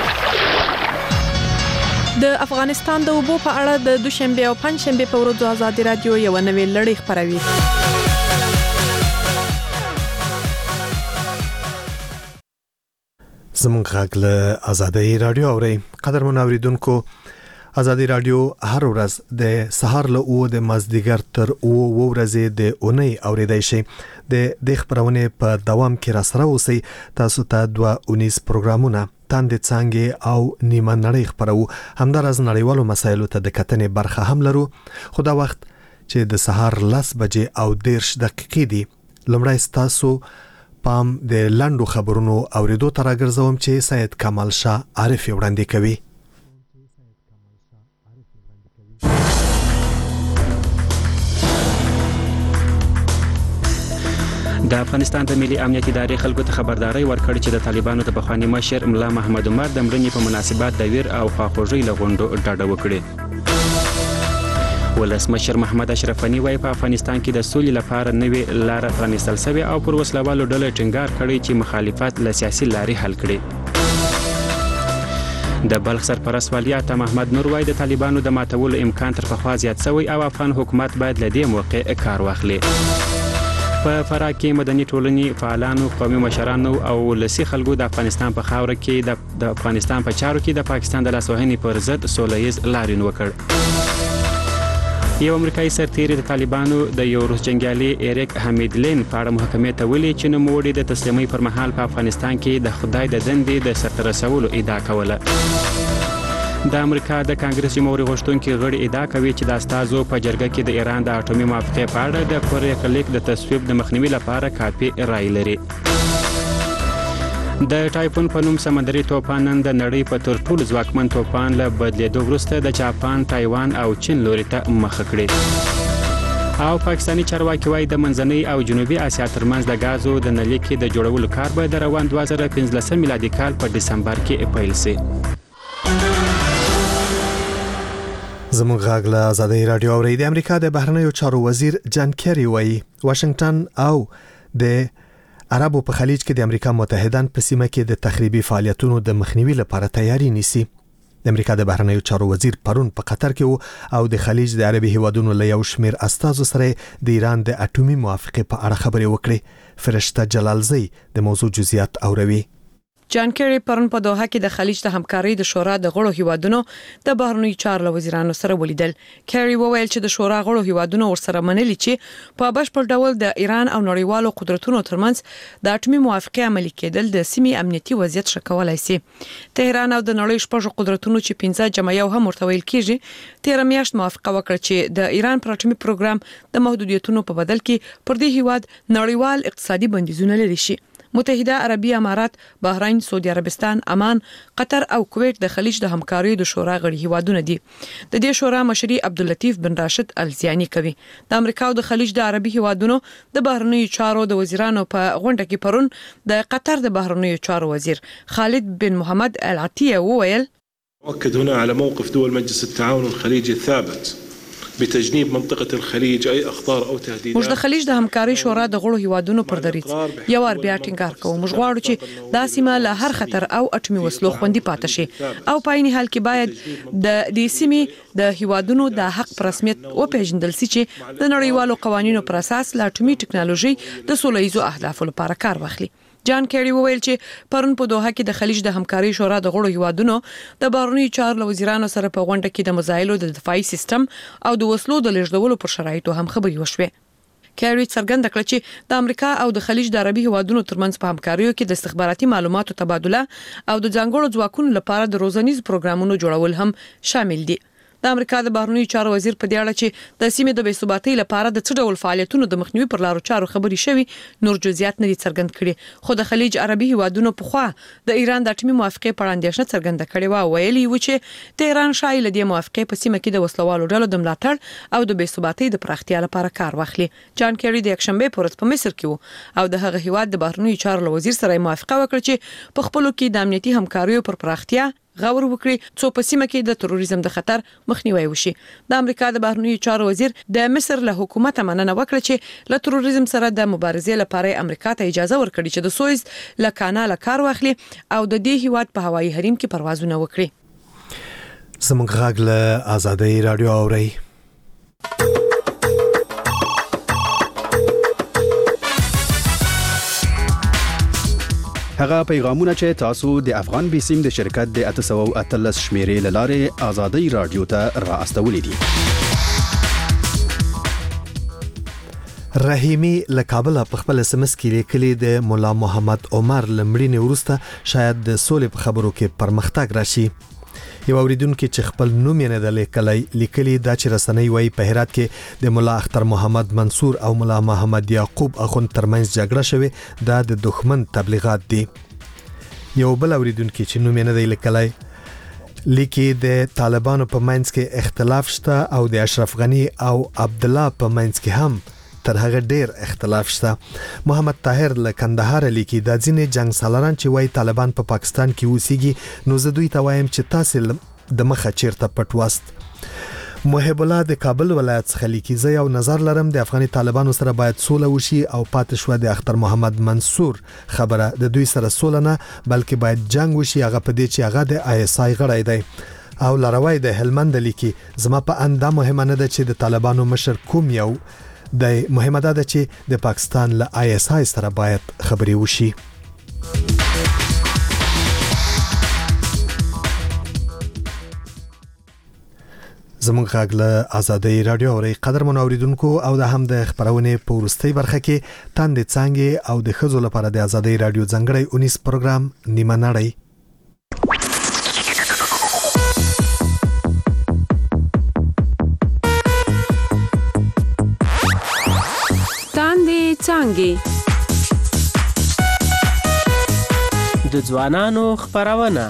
د افغانستان د اوبو په اړه د دوشنبه او پنځشنبه په ورځو ازادي رادیو یو نوې لړۍ خپروي. زموږ غږ له آزادۍ رادیو اوري. قدرمن اوریدونکو، آزادۍ رادیو هر ورځ د سهار له او د مازدیګر تر او ورځې د اونۍ اوریدای شي. د د خبرونه په دوام کې را سره اوسئ. تاسو ته دوه اونیز پروګرامونه تاند څنګه او نیمه نړۍ خبرو، همدارز نړیوالو مسایلو ته د کتنې برخه هم لرو. خو دا وخت چې د سهار لس بجې او دیرش دقیقې دي، لمړی تاسو پام د لاندو خبرونو اوریدو ته راګرځوم چې سید کمال شاه عارف وړاندې کوي. د افغانستان د ملي امنیت ادارې خلکو ته خبرداري ورکړې چې د طالبانو د پخوانی مشر ملا محمد عمر د مړینې په مناسبت د ویر او خواخوږۍ له غونډو ډډه وکړي. ولسمشر محمد اشرف غنی وايي په افغانستان کې د سولې لپاره نوې لار پرانیستل شوې او پر وسلوالو ډلې ټینګار کړی چې مخالفت له سیاسي لارې حل کړي. د بلخ سرپرست والي عطا محمد نور وايي د طالبانو د ماتولو امکان تر پخوا زیات شوی او افغان حکومت باید له دې موقع کار واخلي. په فراه کې مدني ټولنې فعالانو، قومي مشرانو او ولسي خلکو د افغانستان په خاوره کې د افغانستان په چارو کې د پاکستان د لاسوهنې پر ضد سوله ییز لاریون وکړ. یو امریکایي سرتیری د طالبانو د یو روس جنګیالي ایریک حمیدلین په اړه محکمې ته ویلي چې نوموړي د تسلیمۍ پر مهال په افغانستان کې د خدای د دندې د سرته رسولو ادعا کوله. د امریکا د کانګرس جمهوریت غوښتونکي غړي ادعا کوي چې د استازو په جرګه کې د ایران د اټومي موافقې په اړه د کوریا لیک د تصویب د مخنیوي لپاره کافي رائے لري. د ټایفون په نوم سمندري طوفان نن د نړۍ په تر ټولو ځواکمن طوفان له بدلېدو وروسته د جاپان، تایوان او چین لوري ته مخه کړې. او پاکستاني چارواکي وايي د منځنۍ او جنوبي اسیا ترمنځ د غازو د نلۍ کې د جوړولو کار به د روان دوه زره پنځلسم میلادي کال په دسمبر کې پیل شي. زموږ غږ له آزادۍ رادیو اوري. د امریکا د بهرنیو چارو وزیر جان کیری وايي واشنگټن او د عربو په خلیج کې د امریکا متحدان په سیمه کې د تخریبي فعالیتونو د مخنیوي لپاره تیاری نیسي. د امریکا د بهرنیو چارو وزیر پرون په قطر کې او د خلیج د عربي هیوادونو له یو شمیر استازو سره د ایران د اټومي موافقې په اړه خبرې وکړې. فرشته جلالزی د موضوع جزئیات اوروي. جان کیری پرون په دوحه کې د خلیج د همکارۍ د شورا د غړو هیوادونو د بهرنیو چارو وزیرانو سره ولیدل. کیری وویل چې د شورا غړو هیوادونو ورسره منلي چې په بشپړ ډول د ایران او نړیوالو قدرتونو ترمنځ د اټومي موافقې عملي کېدل د سیمې امنیتي وضعیت ښه کولای شي. تهران او د نړۍ شپږ قدرتونو چې پنځه جمع یو هم ورته ویل کېږي، تیر میاشت موافقه وکړه چې د ایران پر اټومي پروګرام د محدودیتونو په بدل کې پر دې هیواد نړیوال اقتصادي بندیزونه لري شي. متحده عربي امارات، بحرین، سعودي عربستان، عمان، قطر او کویت د خلیج د همکارۍ د شورا غړي هیوادونه دي. د دې شورا مشري عبداللطیف بن راشد الزیانی کوي. د امریکا او د خلیج د عربي هیوادونو د بهرنیو چارو د وزیرانو په غونډه کې پرون د قطر د بهرنیو چارو وزیر خالد بن محمد العطیه وویل: أؤكد هنا على موقف دول مجلس التعاون الخليجي الثابت بتجنيب منطقة الخليج أي أخطار أو تهديدات. موږ د خلیج د همکارۍ شورا د غړو هیوادونو پر دریځ یو ور بیا ټینګار کوو. موږ غواړو چې دا سیمه له هر خطر او اټومي وسلو خوندي پاتې شي او په عین حال کې باید د دې سیمې د هیوادونو د حق پر رسمیت او پیژندل شي چې د نړیوالو قوانینو پر اساس له اټومي ټکنالوژي د سولهییزو اهدافو لپاره کار واخلي. جان کیری وویل چې پرون په دوحه کې د خلیج د همکارۍ شورا د غړو هیوادونو د بهرنیو چارو وزیرانو سره په غونډه کې د مزایلو د دفاعي سیستم او د وسلو د لیږدولو پر شرایطو هم خبرې وشوې. کیری څرګنده کړه چې د امریکا او د خلیج د عربي هیوادونو ترمنځ په همکاریو کې د استخباراتي معلوماتو تبادله او د ځانګړو ځواکونو لپاره د روزنیز پروګرامونو جوړول هم شامل دي. د امریکا د بهرنیو چارو وزیر په دې اړه چې د سیمې د بې ثباتۍ لپاره د څه ډول فعالیتونو د مخنیوي پر لارو چارو خبرې شوي نور جزئیات نه دي څرګند کړي. خو د خلیج عربي هیوادونو په خوا د ایران د اټومي موافقې په اړه اندېښنه څرګنده کړې و او ویلي و چې تهران شاید له دې موافقې په سیمه کې د وسلوالو ډلو د ملاتړ او د بې ثباتۍ د پراختیا لپاره کار واخلي. جان کیری د یکشنبه په ورځ په مصر کې و او د هغه هیواد د بهرنیو چارو وزیر سره موافقه وکړه چې په خپلو کې د امنیتي همکاریو پر پراختیا غور وکړي څو په سیمه کې د تروریزم د خطر مخنیوي وشي. د امریکا د بهرنیو چارو وزیر د مصر له حکومت مننه وکړه چې له تروریزم سره د مبارزې لپاره امریکا ته اجازه ورکړي چې د سویز له کانال کار واخلي او د دې هیواد په هوایي حریم کې پروازونه وکړي. زموږ غږ له آزادۍ رادیو اوري. هغه پیغامونه چې تاسو د افغان بیسیم د شرکت د اته سوه او اتلس شمیرې لاره آزادۍ رادیو ته را استولې دي. رحیمی له کابل په خپل اس ام اس کې لیکلي د مولا محمد عمر لمړینې وروسته شاید د سولې په خبرو کې پرمختګ راشي. یو اوریدونکو چې خپل نوم یې نه د لیکلای لیکلي دا چې رسنۍ وایي په هرات کې د مولا اختر محمد منصور او مولا محمد یعقوب اخوند ترمنځ جګړه شوه دا د دښمن تبلیغات دي. یو بل اوریدونکو چې نوم یې نه دی لیکلای لیکي د طالبانو په منځ کې اختلاف شته او د اشرف غنی او عبد الله په منځ کې هم تر هغه ډیر اختلاف شته. محمد طاهر له کندهار لیکي دا ځینې جنگ سالاران چې وایي طالبان په پا پاکستان کې اوسېږي نو زه دوی ته وایم چې تاسو د مخه چیرته پټ واست. محب الله د کابل ولایت څخه لیکي زه یو نظر لرم د افغاني طالبانو سره باید سوله وشي او پاتې شو د اختر محمد منصور خبره د دوی سره سوله نه بلکې باید جنگ وشي هغه په دې چې هغه د آی اس آی غړی دی. او لروي د هلمند لیکي زما په انده مهمه نه ده چې د طالبانو مشر کوم یو د مهمه ده چې د پاکستان له آی اس آی سره باید خبري وشي. زموږ غږ له آزادۍ رادیو اوري قدرمن اوریدونکو او د هم د خبرونه په ورستۍ برخه کې تاندې څنګه او د خزو لپاره د آزادۍ رادیو ځنګړی اونیس پروګرام نیمه نړۍ څنګه د ځوانانو خبرونه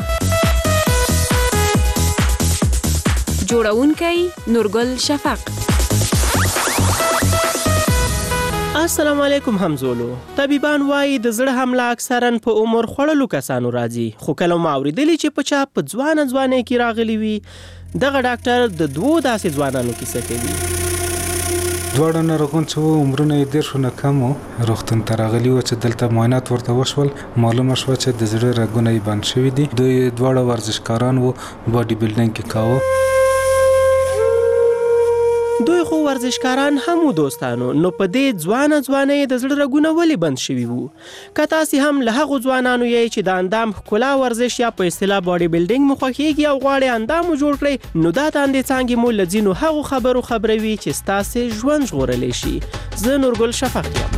جوړونکي نورګل شفق. السلام علیکم همزولو. طبيبان وايي د زړه حمله اکثرا په عمر خړلو کسانو راځي خو کله ما اوریدلی چې په چا په ځوان ځوانې کې راغلی وي دغه ډاکټر د دوو داسې ځوانانو کیسه کوي. دواړه ناروغان چې عمرونه یې ډېر شونه کم وو روغتون ته راغلي وو چې دلته معاینات ورته وشول معلومه شوه چې د زړه رګونه یې بند شوي دي. دوی دواړه ورزشکاران وو باډي بلډینګ کې کاوه. دوی خو ورزشکاران هم و دوستانو نو په دې ځوانه ځوانې د زړه رګونه ولې بند شوي وو. که تاسې هم له هغو ځوانانو یې چې د اندام ښکلا ورزش یا په اصطلاح باډي بلډینګ مو خوښیږي او غواړئ اندام مو جوړ کړئ نو دا تاندې څانګې مو له ځینو هغو خبرو خبروي چې ستاسې ژوند ژغورلی شي. زه نورګل شفق یم.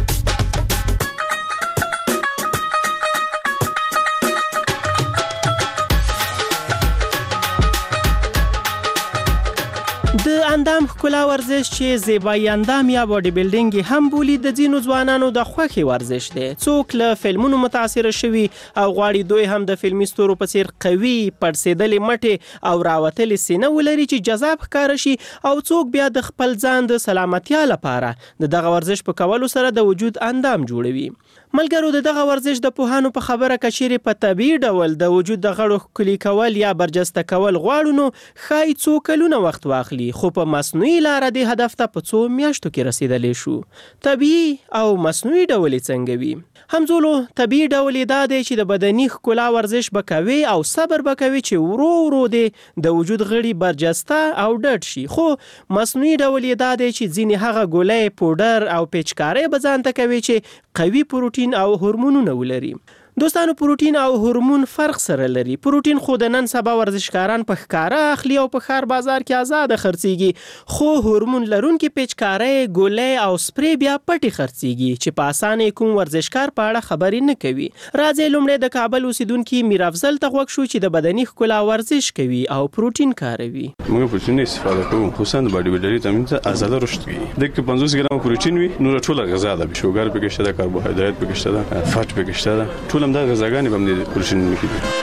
د اندام ښکلا ورزش چې زیبایی اندام یا باډي بلډینګ هم بولی د ځینو ځوانانو د خوښې ورزش دی. څوک له فلمونو متاثره شوي او غواړي دوی هم د فلمي ستورو په څیر قوي پړسېدلې مټې او راوتلې سینه ولري چې جذاب ښکاره شي او څوک بیا د خپل ځان د سلامتیا لپاره د دغه ورزش په کولو سره د وجود اندام جوړوي. ملګرو د دغه ورزش د پوهانو په خبره کچېرې په طبیعي ډول د وجود د غړو ښکلي کول یا برجسته کول غواړو نو ښایي څو کلونه وخت واخلي خو په مصنوعي لاره د هدف ته په څو میاشتو کې رسیدلی شو. طبیعي او مصنوعي ډول یې څنګه وي؟ همزولو طبیعي ډول یې دا دی چې د بدني ښکلا ورزش به کوي او صبر به کوي چې ورو ورو د د وجود غړي برجسته او ډډ شي. خو مصنوعي ډول یې دا دی چې ځینې هغه ګولۍ پوډر او پیچکارۍ به ځان ته کوي چې قوي پروټین او هورمونونه ولري. دوستانو پروټین او هورمون فرق سره لري. پروټین خو د نن سبا ورزشکاران په ښکاره اخلي او په ښار بازار کې آزاد خرڅيږي خو هورمون لرونکي پیچکارۍ ګولۍ او سپری بیا پټي خرڅيږي چې په اسانه کوم ورزشکار په اړه خبرې نه کوي. راځي لومړی د کابل اوسیدونکو میر افضل ته غوښ شو چې د بدني ښکلا ورزش کوي او پروټین کاروي. موږ پروټین استفاده کوو خصوصا د باډي بلډري تمرین ته آزاد رشد کوي. د پنځوس ګرام پروټین وي نو ټول غذا ده شوګر پکې شته کاربوهایډریټ پکې شته فات پکې شته ټول هم دا غذاګانې باندې پروټین مخې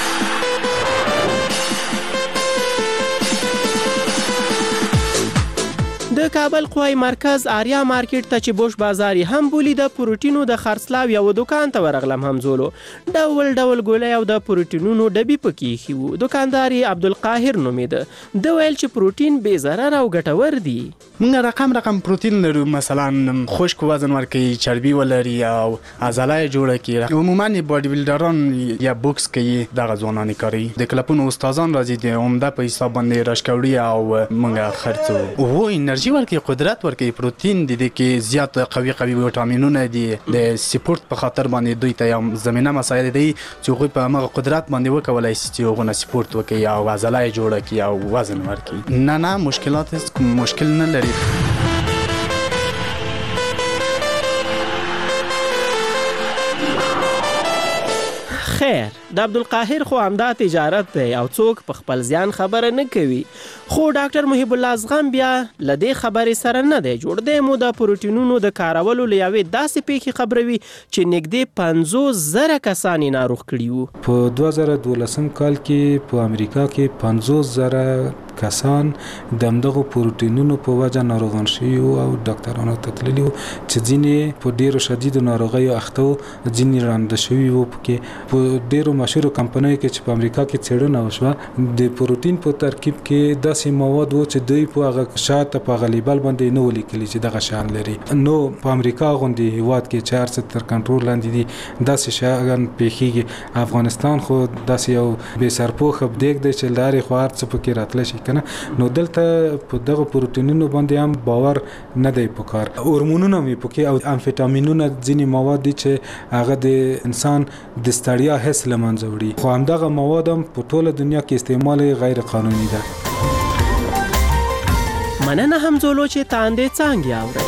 د کابل قوای مرکز آریا مارکیټ ته چې بوش بازار هم بولی د پروټینو د خرڅلاو یو دکان ته ورغلم همزولو. ډول ډول ګولۍ او د پروټینونو ډبي پکې ایښي وو. دکاندار عبدالقاهر نومیده. د ویل چې پروټین بې ضرر او ګټور دي. موږ رقم رقم پروټین لرو مثلا خشک وزن ورکوي چربي ولري او عضله جوړه کوي. عموما باډي بلډران یا بوکس کوي دغه ځوانان کوي. د کلپونو استادان راځي د عمده په حساب باندې راشکوړي او موږ خرڅو. او انرژي انرژي ورکوي، قدرت ورکوي، پروتین دي کې زیات قوي قوي وټامینونه دي د سپورت په خاطر باندې دوی ته یو زمينه مسایل دي چې هغوی په هغه قدرت باندې وکولای شي چې هغه سپورت وکړي او عضله یې جوړه کړي او وزن ورکړي. نه نه مشکلات هیڅ مشکل نه لري. خیر د عبدالقاهر خو همدا تجارت دی او څوک په خپل ځان خبره نه کوي، خو ډاکټر محب الله زغم بیا له دې خبرې سره نه دی جوړ. دی مو د پروټینونو د کارولو له یوې داسې پیښې خبروي چې نږدې پنځوس زره کسان یې ناروغ کړي وو. په دوه زره دولسم کال کې په امریکا کې پنځوس زره کسان د همدغو پروټینونو په وجه ناروغان شوي وو او ډاکټرانو ته تللي وو چې ځینې په ډېرو شدیدو ناروغیو اخته وو، ځینې رانده شوي وو. پکې په ډېرو مشهورو کمپنیو کې چې په امریکا کې څېړنه وشوه د پروټین په ترکیب کې داسې مواد وو چې دوی په هغه شاته په هغه لیبل باندې نه وو لیکلي چې دغه شیان لري. نو په امریکا غوندې هېواد کې چې هر څه تر کنټرول لاندې دي داسې شیان پېښېږي. افغانستان خو داسې یو بې سرپوښه بدېګ دی چې لارې خو هر څه پکې راتلی شي کنه. نو دلته په دغه پروټینونو باندې هم باور نه دی پکار. هورمونونه مې پکې او امفیټامینونه ځینې مواد دي چې هغه د انسان د ستړیا حس له منځه وړي، خو همدغه مواد هم په ټوله دنیا کې استعمال غیر قانوني ده. مننه همزولو چې تاندې څانګې اورئ.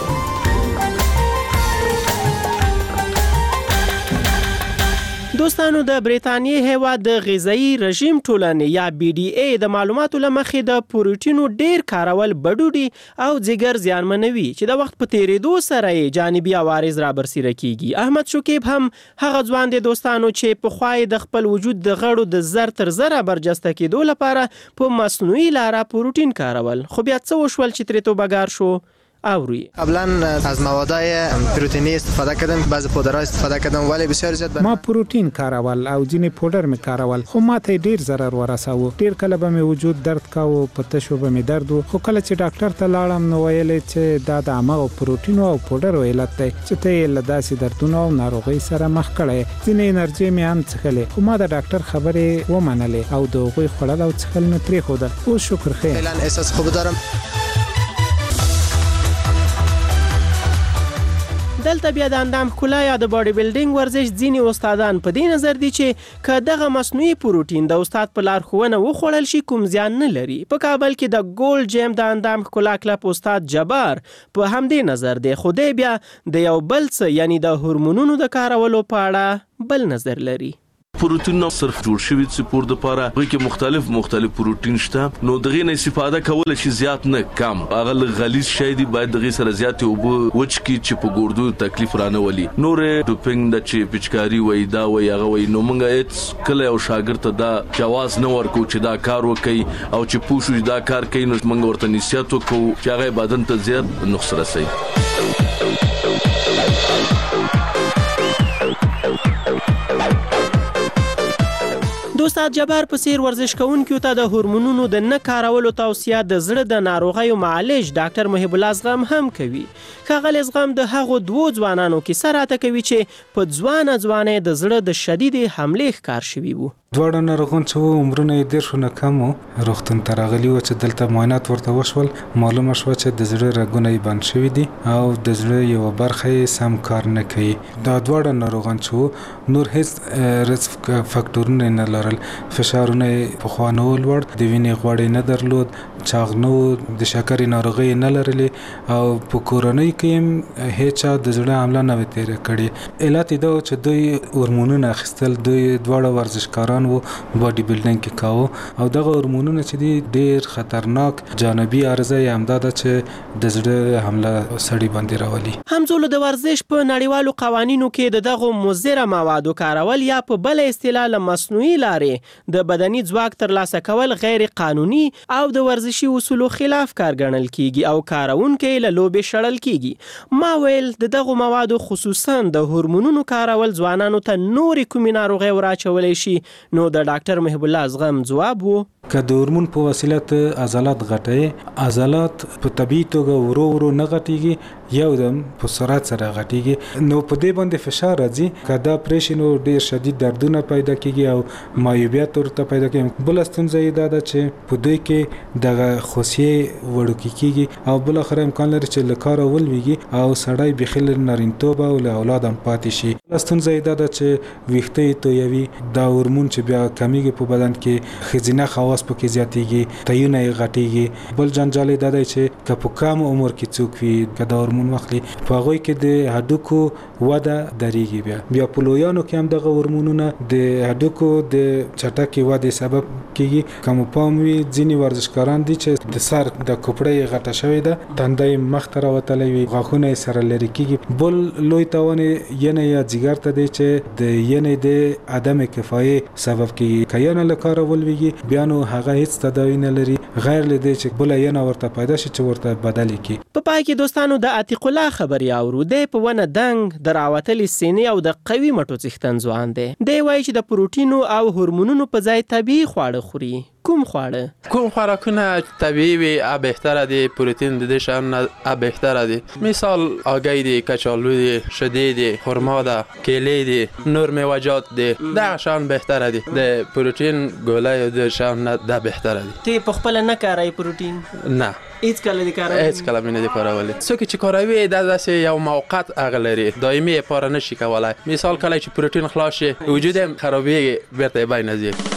دوستانو د بریتانیې هیواد د غذایی رژیم ټولنې یا بی ډي ای د معلوماتو له مخې د پروټینو ډیر کارول بډوډي او ځیګر زیانمنوي چې د وخت په تیریدو سره یې جانبي عوارض را برسیره کیږي. احمد شکیب هم هغه ځوان دی دوستانو چې پخوا د خپل وجود د غړو د زر تر زره برجسته کېدو لپاره په مصنوعي لاره پروټین کارول، خو بیا څه وشول چې ترې توبهګار شو؟ اوری قبلا از موادهای پروتئینی استفاده کردم، بعضی پودرها استفاده کردم ولی بسیار زیاد ما پروتین کارول او ځینې پودر می کارول، خو ما ته ډیر ضرر ورساوه. ډیر کله به می وجود درد کاوه، په تشو به می درد، خو کله چې ډاکټر ته لاړم نو ویل چې دا د هغه پروتین او پودر علت دی چې ته یې له داسې دردونو او ناروغۍ سره مخ کړې. ځینې انرژي می هم څښلې، خو ما د ډاکټر خبرې ومنلې او د هغوی خوړل او څښل می پرېښودل. اوس شکر خیر. فعلا احساس خوب دارم. دلته بیا د اندام ښکلا یا د باډي بلډینګ ورزش ځینې استادان په دې نظر دي چې که دغه مصنوعي پروټین د استاد په لارښوونه وخوړل شي کوم زیان نه لري. په کابل کې د ګولډ جیم د اندام ښکلا کلب استاد جبار په همدې نظر دی، خو دی بیا د یو بل څه یعنی د هورمونونو د کارولو په اړه بل نظر لري. پروتین نو صرف جوړ شوی سپور د پاره وای کې مختلف مختلف پروتین شته، نو دغه نه استفاده کول شي زیات نه کم. هغه غلیظ شي دی باید دغه سره زیات او وچ کی چې په ګوردو تکلیف رانه ولي. نور ډوپینګ د چې پچکاری وای دا وای هغه وای نو مونږه هیڅ کله او شاګرد ته دا جواز نه ورکو چې دا کار وکي او چې پوښوي دا کار کوي نو مونږ ورته نصیحت وکړو چې هغه بدن ته زیات نقص رسي. د استاد جبار په څیر ورزش کوونکو ته د هورمونونو د نه کارولو توصیه د زړه د ناروغیو معالج ډاکټر محب الله زغم هم کوي. ښاغلی زغم د هغو دوو ځوانانو کیسه راته کوي چې په ځوانه ځوانۍ د زړه د شدیدې حملې ښکار شوي وو. دواړه ناروغان چې وو عمرونه یې دېرشو نه کم وو، روغتون ته راغلي وو چې دلته معاینات ورته وشول. معلومه شوه چې د زړه رګونه یې بند شوي دي او د زړه یوه برخه یې سم کار نه کوي. دا دواړه ناروغان چې وو نور هیڅ رسک فاکټورونه نه لرل، فشارونه یې پخوا نه و لوړ، د وینې غوړ یې نه درلود، چاغ نه و، د شکرې ناروغۍ یې نه لرلې او په کورنۍ کې هم هیچا د زړه حمله نه وه تېره کړې. علت یې دا و چې دوی هورمونونه اخیستل، دوی دواړه ورزشکاران وو، باډي بلډینګ کې کاوه او دغه هورمونونه چې دي ډېر خطرناک جانبي عرضه یې همدا ده چې د زړه حمله سړي باندې راولي. همزولو د ورزش په نړیوالو قوانینو کې د دغو مضره موادو کارول یا په بله اصطلاح له مصنوعي لارې د بدني ځواک ترلاسه کول غیر قانوني او د ورزشي اصولو خلاف کار ګڼل کیږي او کارونکي له لوبې شړل کیږي. ما ویل د دغو موادو خصوصا د هورمونونو کارول ځوانانو ته نورې کومې ناروغۍ وراچولی شي. نو د ډاکټر محب الله زغم ځواب وو که د هورمون په وسیله ته عضلات غټوي، عضلات په طبیعي توګه ورو ورو نه غټیږي، یو دم په سرعت سره غټیږي، نو په دې باندې فشار راځي. که دا پرې نو ډېر شدید دردونه پیدا کیږي او معیوبیت ورته پیدا کیږي. بله ستونزه یې دا ده چې په دوی کې دغه هغه خوسیه وړوکی کیږي او بل اخر امکان لري چې لکار ولويږي او سړی بخیل نارینتوب او له اولاد هم پاتې شي. لاستون زیاده ده چې ویښته تویوي دا هورمون چې بیا کمیږي په بدن کې خزینه خواص پکې زیاتېږي تیونه یې غټېږي. بل جنجال دا دی چې که په کم عمر کې څوک وي که دا هورمون واخلي په هغوی کې د هډوکو وده درېږي. بیا بیا په لویانو کې هم دغه هورمونونه د هډوکو د چټکې ودې سبب کېږي. که مو پام وي ځینې ورزشکاران دي چې د سر د کوپړۍ غټه شوې ده تنده یې مخ ته راوتلی وي غاښونه یې سره لرې کېږي. بل لوی تاوان یې ینه یا ځیګر ته دی چې د ینې د عدم کفایې سبب کېږي. که ینه له کاره ولویږي بیا نو هغه هیڅ تداوی نه لري غیر له دې چې بله ینه ورته پیدا شي چې ورته بدلې کړي. په پای کې دوستانو د عتیق الله خبرې اورو. دی په ونه دنګ د راوتلې سینې او د قوي مټو څښتن ځوان دی. دی وایي چې د پروټینو او هورمونونو په ځای طبیعي خواړه خوري. کوم خواړه؟ کوم خوراکونه طبیعي وي ا بهتره دي، پروتین د دې شان ا بهتره دي. مثال هګۍ دي، کچالو دي، شیدې دي، خرما ده، کیلې دي، نور میوه‌جات دي، دا شان بهتره دي. د پروتین ګولای د شان د بهتره دي. ته په خپل نه کارای پروتین؟ نه هیڅ کله دې کاروي؟ هیڅ کله مې نه دي کارولی. څوک چې کاروي دا داسې یو موقت هغه لري، دایمي یې پاره نشي کولی. مثال کله چې پروتین خلاص شي وجود یې خرابېږي بیرته یې بای نه ځي.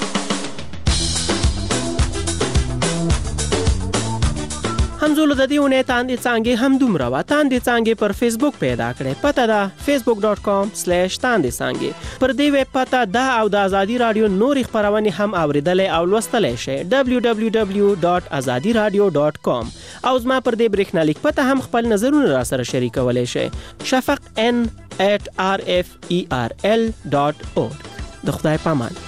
همزولو د دې ونې تاندې څانګې هم دومره وه. تاندې څانګې پر فیسبوک پیدا کړې. پته ده فیسبوک ډاټ کام سلیش تاندې څانګې. پر دې ویب پته دا او د ازادي رادیو نورې خپرونې هم اوریدلی او لوستلی شئ. دبلیو دبلیو دبلیو ډاټ ازادي رادیو ډاټ کام. او زما پر دې برېښنالیک پته هم خپل نظرونه را سره شریکولی شئ. شفق ان ایٹ آر اف ای آر ال ډاټ اورګ. د خدای پامان.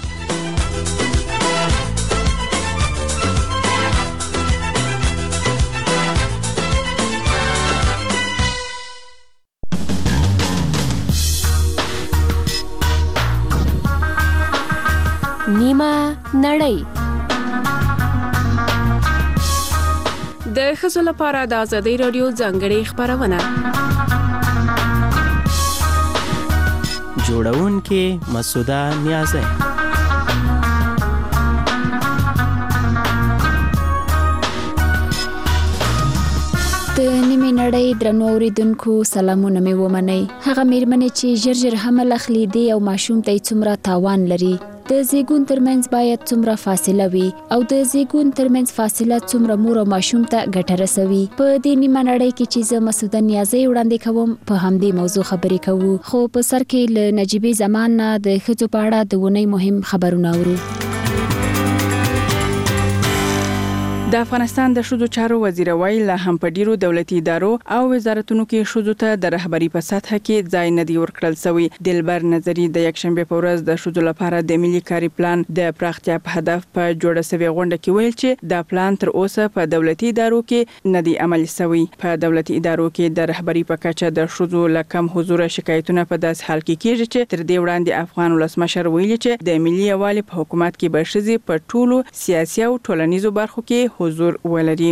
نیمه نړۍ. د ښځو لپاره د ازادي رادیو ځانګړې خپرونه. جوړونکې مسعوده نیازی. د نیمه نړۍ درنو اوریدونکو سلامونه مې ومنئ. هغه میرمنې چې ژر ژر حمل اخلي دی او ماشوم ته څومره تاوان لري. د زیږون ترمنځ باید څومره فاصله وي او د زیږون ترمنځ فاصله څومره مور او ماشوم ته ګټه رسوي. په دې نیمه نړۍ کې چې زه مسعوده نیازی وړاندې کوم په همدې موضوع خبرې کوو. خو په سر کې له نجیبې زمان نه د ښځو په اړه د ونې مهم خبرونه اورو. د افغانستان د ښځو چارو وزیر وایي لا هم په ډیرو دولتي ادارو او وزارتونو کې ښځو ته د رهبري په سطح کې ځای نه دی ورکړل شوی. دلبر نظری د یکشنبه په ورځ د ښځو لپاره د ملي کاري پلان د پراختیا په هدف په جوړه شوی غونډه کې ویل چې دا پلان تر اوسه په دولتي ادارو کې نه دی عملي شوی. په دولتي ادارو کې د رهبري په کچه د ښځو لکم حضور شکایتونه په داس حال کې کیږي چې تر دې وړاندې افغان ولسمشر ویلي چې د ملي یووالي په حکومت کې به ښځې په ټولو سیاسي او ټولنیزو برخو کې حضور ولري.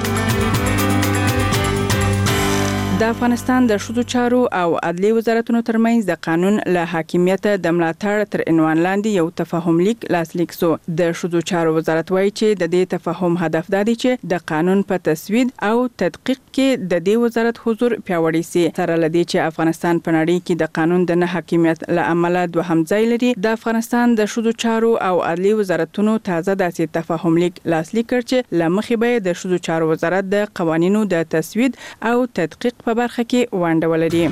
د افغانستان د ښځو چارو او عدلي وزارتونو ترمنځ د قانون له حاکمیت د ملاتړ تر عنوان لاندې یو تفاهم لیک لاسلیک شو. د ښځو چارو وزارت وایي چې د دې تفاهم هدف دا دی چې د قانون په تصویب او تدقیق کې د دې وزارت حضور پیاوړی شي. سره لدی چې افغانستان په نړۍ کې د قانون د نه حاکمیت له امله دوهم ځای لري. د افغانستان د ښځو چارو او عدلي وزارتونو تازه داسې تفاهم لیک لاسلیک کړ چې لمخې به د ښځو چارو وزارت د قوانینو د تصویب او تدقیق په برخه کې ونډه ولري.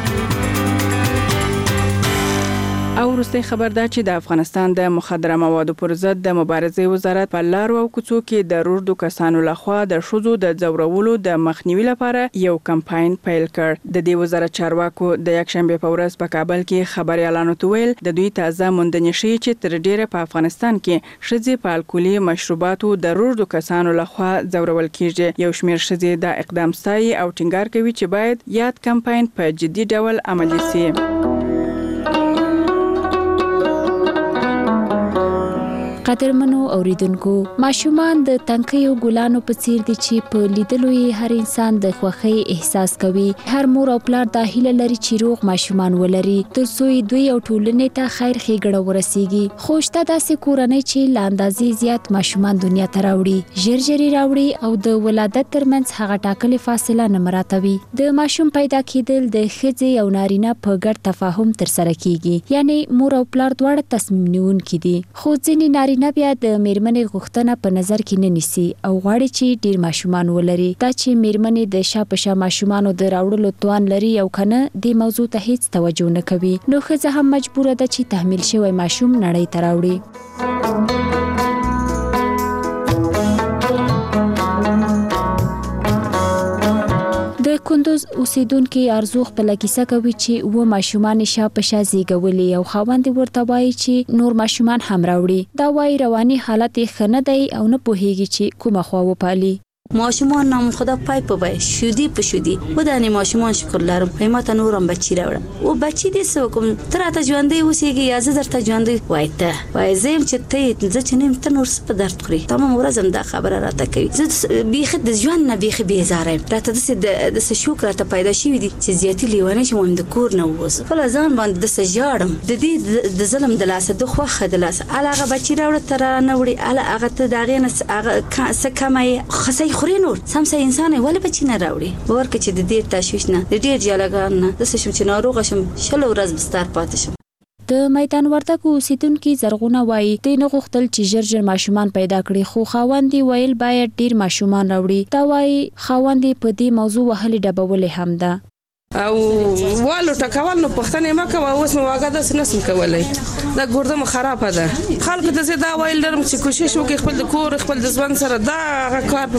او وروستۍ خبر دا چې د افغانستان د مخدره موادو پر ضد د مبارزې وزارت په لارو او کوڅو کې د روږدو کسانو لخوا د ښځو د ځورولو د مخنیوي لپاره یو کمپاین پیل کړ. د دې وزارت چارواکو د یکشنبه په ورځ په کابل کې خبري اعلان وکړ. د دوی تازه موندنې شي چې تر ډیره په افغانستان کې ښځې په الکولي مشروباتو د روږدو کسانو لخوا ځورول کیږي. یو شمېر ښځې دا اقدام ستایي او ټینګار کوي چې باید یاد کمپاین په جدي ډول عملي شي. قدرمنو اوریدونکو ماشومان د تنکیو ګلانو په څیر دي چې په لیدلو یې هر انسان د خوښۍ احساس کوي. هر مور او پلار دا هیله لري چې روغ ماشومان ولري ترڅو دوی او ټولنې ته خیر ښېګړه ورسیږي. خو شته داسې کورنۍ چې له اندازې زیات ماشومان دنیا ته راوړي، ژر ژر راوړي او د ولادت ترمنځ هغه ټاکلې فاصله نه مراعاتوي. د ماشوم پیدا کېدل د ښځې او نارینه په ګډ تفاهم ترسره کیږي، یعنی مور او پلار دواړه تصمیم نیونکي دي. خو ځینې نارینه بیا د میرمنې غوښتنه په نظر کې نه نیسي او غواړي چې ډیر ماشومان ولري. دا چې میرمنې د شا په شا ماشومانو د راوړلو توان لري او کنه د موضوع ته هیڅ توجه نه کوي، نو ښځه هم مجبوره ده چې تحمیل شوی ماشوم نړۍ ته راوړي. د کندوز اوسیدونکو ارزو خپل کیسه کوي چې و ماشومان شا په شا زیږولي او خاوند ورته وایي چې نور ماشومان هم راوړي. دا وایي رواني حالت یې ښه نه دی او نه پوهیږي چې کومه خوا وپالي. ماشومان نام خدا پای په پای شودی په شودی و دانی ماشومان شکر لرم قیمت نورم بچی راوړم او بچی دې سو کوم تر ته ژوندې اوسېږي یا زه درته ژوندې وای ته وای زم چې ته زه چې نیم ته نور څه په درد خوري تمام ورځم دا خبره راته کوي. زه بیخ د ژوند نه بیخ بیزارم راته د د شوک راته پیدا شي دي چې زیاتی لیوانه چې مهم د کور نه ووز فل ځان باندې د سجارم د دې د ظلم د لاسه د خوخه د لاسه علاغه بچی راوړ تر نه وړي اله هغه ته داغه نه هغه څه کمه خسي خوري نور سمسه انسان ولې بچی نه راوړي ورکه چې د دې تشویش نه د ډیر جلګان نه د څه چې ناروغ شم شل ورځ بستر پاتې شم. د میدان وردګو اوسیدونکو زرغونه وایي د نه غوښتل چې ژر ژر ماشومان پیدا کړي خو خاوندې ویل باید ډیر ماشومان راوړي. دا وایي خاوندې په دې موضوع وهلې ډبولې هم ده او والو ټکول نو پښتنې ما کوه اوس نو واګه د سنسم کولای دا ګردمه خرابه ده. خلک ته زه دا ویل درم چې کوشش وکړي خپل د کور خپل د ځوان سره دا کار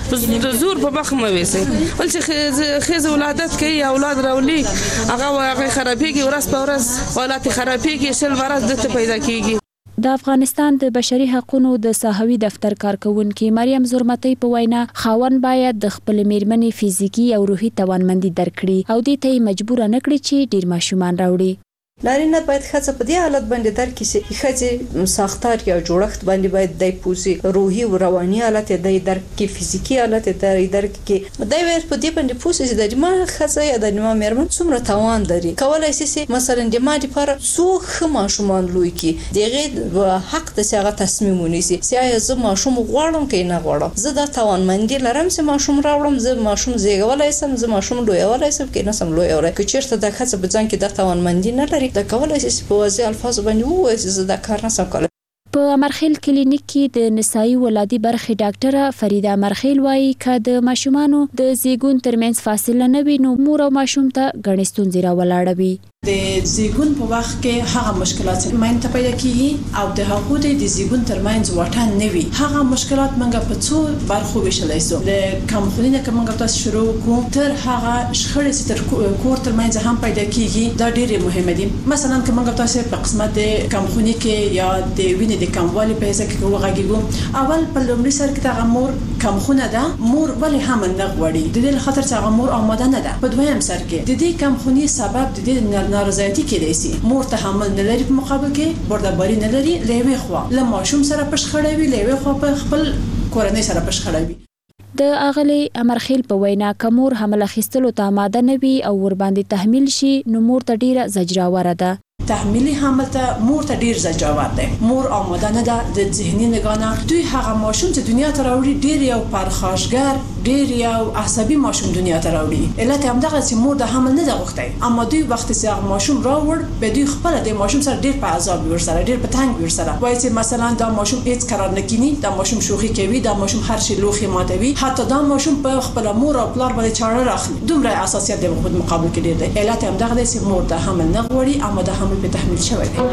په زور په مخ مې وېسي ول چې خېز ولادت کوي اولاد راولي هغه هغه خرابېږي ورځ په ورځ حالات خرابېږي شل ورځ دته پیدا کیږي. د افغانستان د بشري حقوقو د ساحوي دفتر کارکونکو مریم زرمتي په وینا خاوند باید د خپل میرمنې فزیکی او روحي توانمندي درکړي او دې ته مجبور نه کړي چې ډیر ماشومان راوړي. نارینه باید خاصه په دې حالت باندې درکې سي خځه ساختار یا جوړښت باندې باید دای پوزي روحي او رواني حالت دای درکې فزیکی حالت دای درکې دای ور په دې باندې پوزي د ما خځه یا د ما مېرمن څومره توان لري کولای شي مثلا د ما لپاره څو ماشومان لوي کی دغه حق د سیاغه تصمیم ونیسي سیاغه زه ماشوم غواړم کې نه غواړم زه د توانمندي لرم چې ماشوم راوړم زه ماشوم زیږولای سم زه ماشوم لویولای سم کې نه سم لویولای که چیرته د خځه په ځان کې د توانمندي نه لري د کولای شي په واضح الفاظ باندې وایي چې دا کار نه سم کوي. په امرخیل کلینیک کې د نسایي ولادي برخې ډاکټره فریده امرخیل وایي چې د ماشومانو د زیږون ترمنځ فاصله نه وي نو مور او ماشوم ته ګڼې ستونزې راولاړوي. د زیږون په وخت کې هغه مشکلات ماین ته پیدا کیږي او د هغو د زیږون ترمنځ واټن نه وي هغه مشکلات منګه په څو برخو ویشلای سو د کمخونینه کومه تاسو شروع کوم تر هغه شخړې چې تر کور ترمنځ هم پیدا کیږي دا ډېر مهمه دي. مثلا کومه تاسو په قسمت د کمخونی کې یا د وینې د کموالي په ځکه کې وغږیږو اول په لومړي سر کې د مور کمخونه ده مور ولې هم نه غوړي د دې خاطر چې مور آماده نه ده. په دویم سر کې د دې کمخونی سبب د دې نارضایتي کېدای شي مور تحمل نه لري په مقابل کې بردباري نه لري لوي خو له ماشوم سره پښخړوي لوي خو په خپل کورنۍ سره پښخړوي. د اغلی امرخیل په وینا کمور حمله خستلو ته آماده نه وي او ور باندې تحمیل شي نو مور ته ډیره زجراوره ده. تحمیلی حمل ته مور ته ډیر زجاور ده مور آماده نه ده د ذهني نگانه دوی هغه ماشوم چې دنیا ته راوړي ډیر یو پرخاشګر ډیر یو عصبي ماشوم دنیا ته راوړي علت هم دغه چې مور د حمل نه ده غوښتي اما دوی وخت چې هغه ماشوم راوړ به دوی خپل د ماشوم سره ډیر په عذاب ورسره ډیر په تنګ ورسره وایي چې مثلا دا ماشوم هیڅ قرار نه کینی دا ماشوم شوخي کوي دا ماشوم هر شي لوخي ماتوي حتی دا ماشوم په خپل مور او پلار باندې چاړه راخلي دومره اساسیت د خود مقابل کې ډیر دی علت هم دغه چې مور د حمل نه غوړي اما د حمل په تحمیل شوی دی.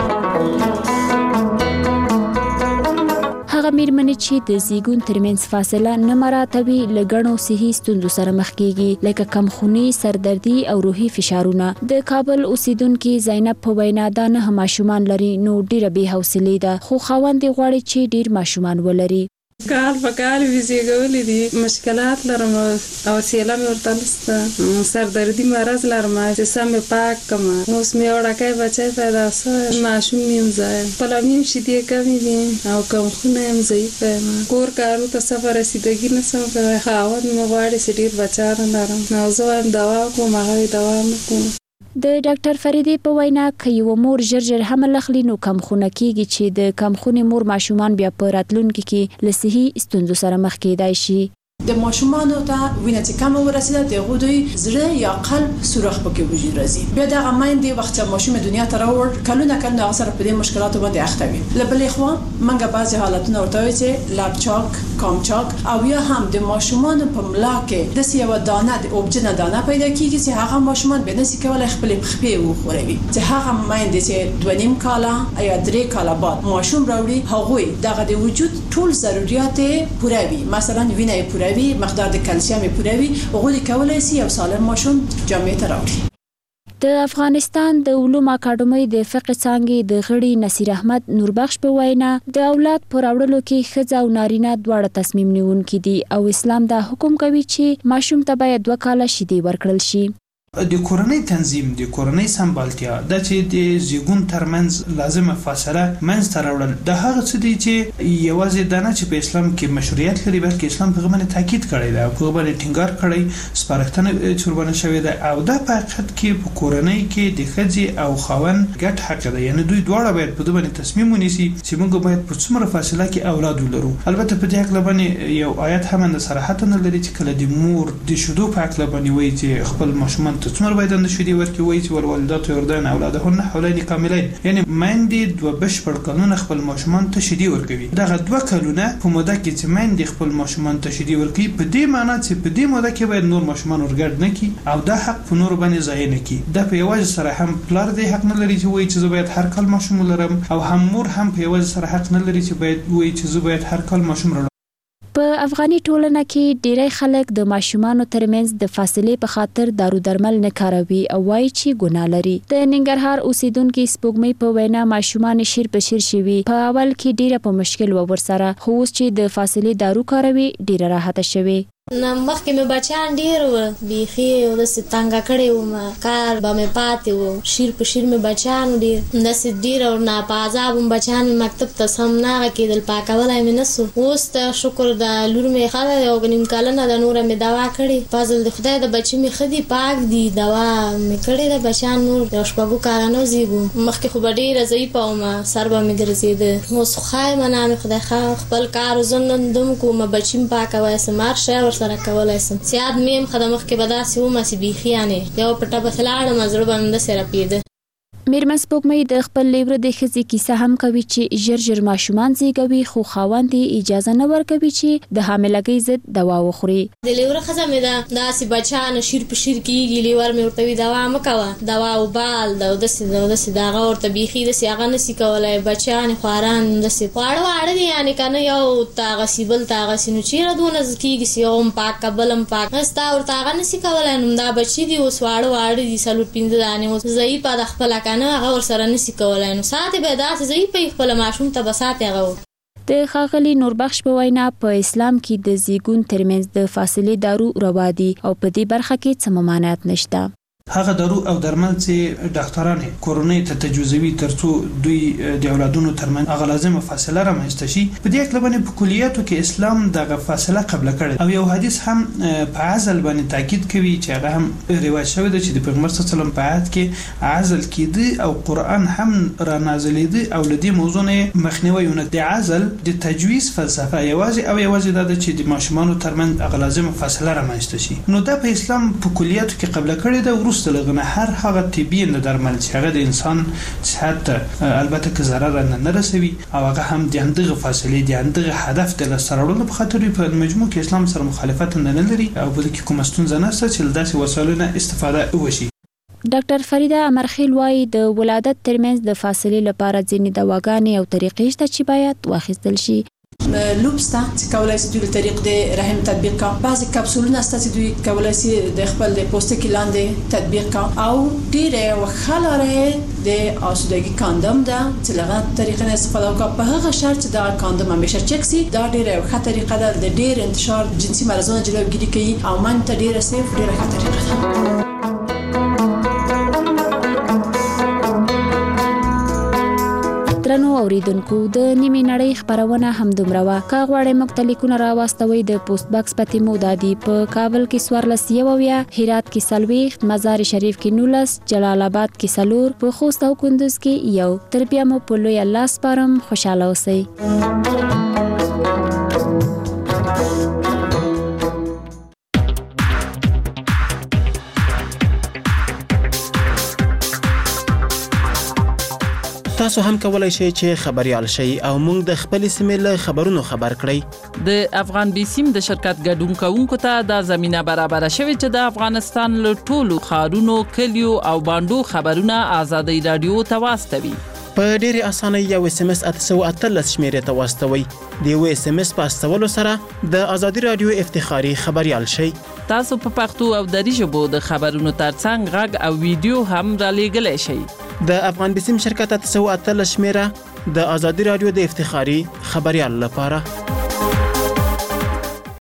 هغه میرمنې چې د زیږون ترمنځ فاصله نه مراعاتوي له ګڼو صحي ستونزو سره مخ کیږي لکه کمخوني سردردي او روحي فشارونه. د کابل اوسیدونکو زینب په وینا دا نه ماشومان لري نو ډیره بې حوصلې ده خو خاوند غواړي چې ډیر ماشومان ولري. کال په کال وزېږولې دي، مشکلات لرم او سیله مې ورته نشته، سردردي مرض لرم چې سم مې پاک کړم. اوس مې وړوکی بچی پیدا شوی، ماشوم مې یم ځای، خپله مې هم شیدې کمې دي او کمخونه یم ضعیفه یم. کور کارو ته څه په رسیدګي نه شم کولی. خاوند مې غواړي چې ډېر بچیان لرم او زه وایم دوا کوم، هغه یې دوا نه کوم. د ډاکټر فریدې په وینا که یو مور ژر ژر حمل اخلي نو کمخونه کیږي چې د کمخونې مور ماشومان بیا په راتلونکي کې له صحي ستونزو سره مخ کېدای شي. د ماشومانو ته وینه چې کم ورسیده د هغوی دوی زړه یا قلب سوراخ پکې وجود راځي. بیا دغه میندې وخت چې ماشوم دنیا ته راوړ کلونه کلونه هغه سره په دې مشکلاتو باندې اخته وي. له بلې خوا موږ بعضې حالتونه ورته وایو چې لاپچاک، کامچاک او یا هم د ماشومانو په ملا کې داسې یوه دانه د اوبجنه دانه پیدا کېږي چې هغه ماشومان بیا نشي کولی خپلې پښې وښوروي. چې هغه میندې چې دوه نیم کاله یا درې کاله بعد ماشوم راوړي، هغوی دغه د وجود ټول ضرورت یې پوره وي، مثلا وینه یې پوره وي، مقدار د کلسیم یې پوره وي، هغوی کولی شي یو سالم ماشوم جامعې ته راوړي. د افغانستان د علومو اکاډمۍ د فقه څانګې د غړي نصیر احمد نوربخش په وینا د اولاد پر راوړلو کې ښځه او نارینه دواړه تصمیم نیونکي دي او اسلام دا حکم کوي چې ماشوم ته باید دوه کاله شیدې ورکړل شي. د کورنۍ تنظیم، د کورنۍ سمبالتیا، دا چې د زیږون ترمنځ لازمه فاصله منځ ته راوړل، دا هغه څه دي چې یوازې دا نه چې په اسلام کې مشروعیت لري بلکې اسلام په هغه باندې تاکید کړی دی، په هغه باندې ټینګار کړی، سپارښتنه چې ورباندې شوې ده او دا په حقیقت کې په کورنۍ کې د ښځې او خاوند ګډ حق دی. یعنې دوی دواړه باید په دې باندې تصمیم ونیسي چې موږ باید په څومره فاصله کې اولاد ولرو. البته په دې هکله باندې یو آیت هم د صراحت نه لري چې کله د مور د شیدو په هکله باندې وایي چې خپل ماشومان ته څومره باید د شیدې ورکړي، وایي چې والوالدات یردین اولادهن حولین کاملین، یعنی میندې دوه بشپړ کلونه خپل ماشومان ته شیدې ورکوي. دغه دوه کلونه په موده کې چې میندې خپل ماشومان ته شیدې ورکوي، په دې معنی چې په دې موده کې باید نور ماشومان ورګډ نه کړي او دا حق په نورو باندې ضایع نه کړي. دا په یوازې سره هم پلار دې حق نه لري چې وایي چې زه باید هر کال ماشوم ولرم او هم مور هم په یوازې سره حق نه لري چې باید وایي چې زه باید هر کال ماشوم راوړم. په افغاني ټولنه کې ډیری خلک د ماشومانو ترمنځ د فاصلې په خاطر دارو درمل نه کاروي او وایي چې ګناه لري. د ننګرهار اوسیدونکو سپوږمۍ په وینا ماشومان شیر په شیر شوي، په اول کې ډیره په مشکل و ورسره، خو اوس چې د فاصلې دارو کاروي ډیره راحته شوي. نه مخکې مې بچیان ډېر وو، بیخي داسې تنګه کړی وم، کار به مې پاتې و، شیر په شیر مې بچیان ډېر داسې ډېر او ناپازاب وم، بچیان مې مکتب ته سم نه هغه کېدل، پاکولی مې نه سو. اوس ته شکر د لور مې ښه ده، یو نیم کلنه ده، نوره مې دوا کړې، فضل د خدای د بچي مې ښه دي، پاک دي، دوا مې کړې ده. بچیان نور یو شپږو کالنو زیږو، مخکې خو به ډېره ضعیفه وم، سر به مې ګرځېده، اوس خو ښه یم، نه مې خدای ښه خپل کار زه نندم کوم، بچي مې پاکوی سم، هر شی سره کولای سم. سیاد مې هم ښه مخکې به داسې وم چې بیخي یعنې یو پټه پسې لاړم، زړه به مې داسې رپېده. میرمن سپوږمۍ د خپل لیوره د ښځې کیسه هم کوي چې ژر ژر ماشومان زیږوي خو خاوند یې اجازه نه ورکوي چې د حاملګۍ ضد دوا وخوري. د لیوره ښځه مې ده داسې بچیان شیر په شیر کېږي، لیور مې ورته وي دوا مه کوه، دوا وبال ده او داسې ده او داسې د هغه ورته بیخي داسې هغه نشي کولی، بچیان خواران داسې واړه واړه دي، یعنې که نه یو ته هغسې بل ته هغسې، نو چېرې دونه کېږي چې یو هم پاک که بل هم پاک، ستا ورته هغه نشي کولی. نو دا بچي دي اوس واړه واړه دي، څلور پنځه دانې، اوس ضعیفه ده خپله که نه هغه ورسره نشي کولی، نو ساتې به یې داسې ضعیفه وي، خپله ماشوم ته به ساتې هغه. د ښاغلي نوربخش په وینا په اسلام کې د زیږون ترمنځ د فاصلې دارو روا دي او په دې برخه کې څه ممانعت نشته. هغه دارو او درمل چې ډاکټران کورنۍ ته تجویزوي ترڅو دوی د اولادونو ترمنځ هغه لازمه فاصله رامنځته شي، په دې اړه باندې په کلیاتو کې اسلام دغه فاصله قبل کړي او یو حدیث هم په عزل باندې تاکید کوي چې هغه هم روایت شوی دی چې د پیغمبر صلی الله علیه وسلم په عهد کې عزل کېده او قرآن هم را نازلېده او لدې موضوع نه مخنیوي ونه. د عزل د تجویز فلسفه یوازې او یوازې دا ده چې د ماشومانو ترمنځ هغه لازمه فاصله رامنځته شي، نو دا په اسلام په کلیاتو کې قبل کړي ده. وروسته لغنه هر هغه طبي درمل چې هغه د انسان صحت البته که ضرر نه رسوي او هغه هم د همدغه فاصلې د همدغه هدف د لاسته راوړلو په خاطر په مجموع کې اسلام سره مخالفت نه لري او په دې کې کومه ستونزه نشته چې داسې وسایلو نه استفاده وشي. ډاکټر فریده امرخیل وايي د ولادت ترمنځ د فاصلې لپاره ځینې دواګانې او طریقې شته چې باید واخیستل شي. لوبستا چې کولای شي دوی طریق د رحم تطبیق کا، بعضی کپسولونه ست چې دوی کولای شي د خپل د پوستکي لاندې تطبیق کا او ډیره وخلاره د اسودګي کاندوم ده چې لغه طریقه نه استفاده وکړه په هغه شرط چې دا کاندوم همیشه چک سي. دا ډیره ښه طریقه ده د ډیر انتشار جنسي مرزونه جلوګیری کوي او من ته ډیره سیف ډیره ښه طریقه ده. درنو اوریدونکو د نیمه نړۍ خبرونه هم دومره وا کا غواړئ مختلفونه راوستوي د پوسټ باکس پتی مو دادی په کابل کې سوارلس یوویا، هرات کې سلويخت، مزار شریف کې نولس، جلال آباد کې سلور، په خوست او کندوز کې یو. تر بیا مو په لوی الله سپارم، خوشاله اوسئ. تاسو هم کولای شئ چې خبريال شئ او موږ د خپل سیمې له خبرونو خبر کړئ. د افغان بیسیم د شرکت ګډون کوونکو ته د زمينه برابر شوی چې د افغانستان له ټولو خارونو، کلیو او باندو خبرونه آزادۍ رادیو ته واستوي. په ډېر اسانه یو اس ام اس اته اتلس شمیرې ته واستوي. د یو اس ام اس په استولو سره د آزادۍ رادیو افتخاري خبريال شئ. تاسو په پښتو او دری ژبو د خبرونو ترڅنګ غږ او ویډیو هم را لېږلی شئ. د افغان بیسیم شرکت اته اتلس شمیره د آزادۍ رادیو د افتخاري خبريال لپاره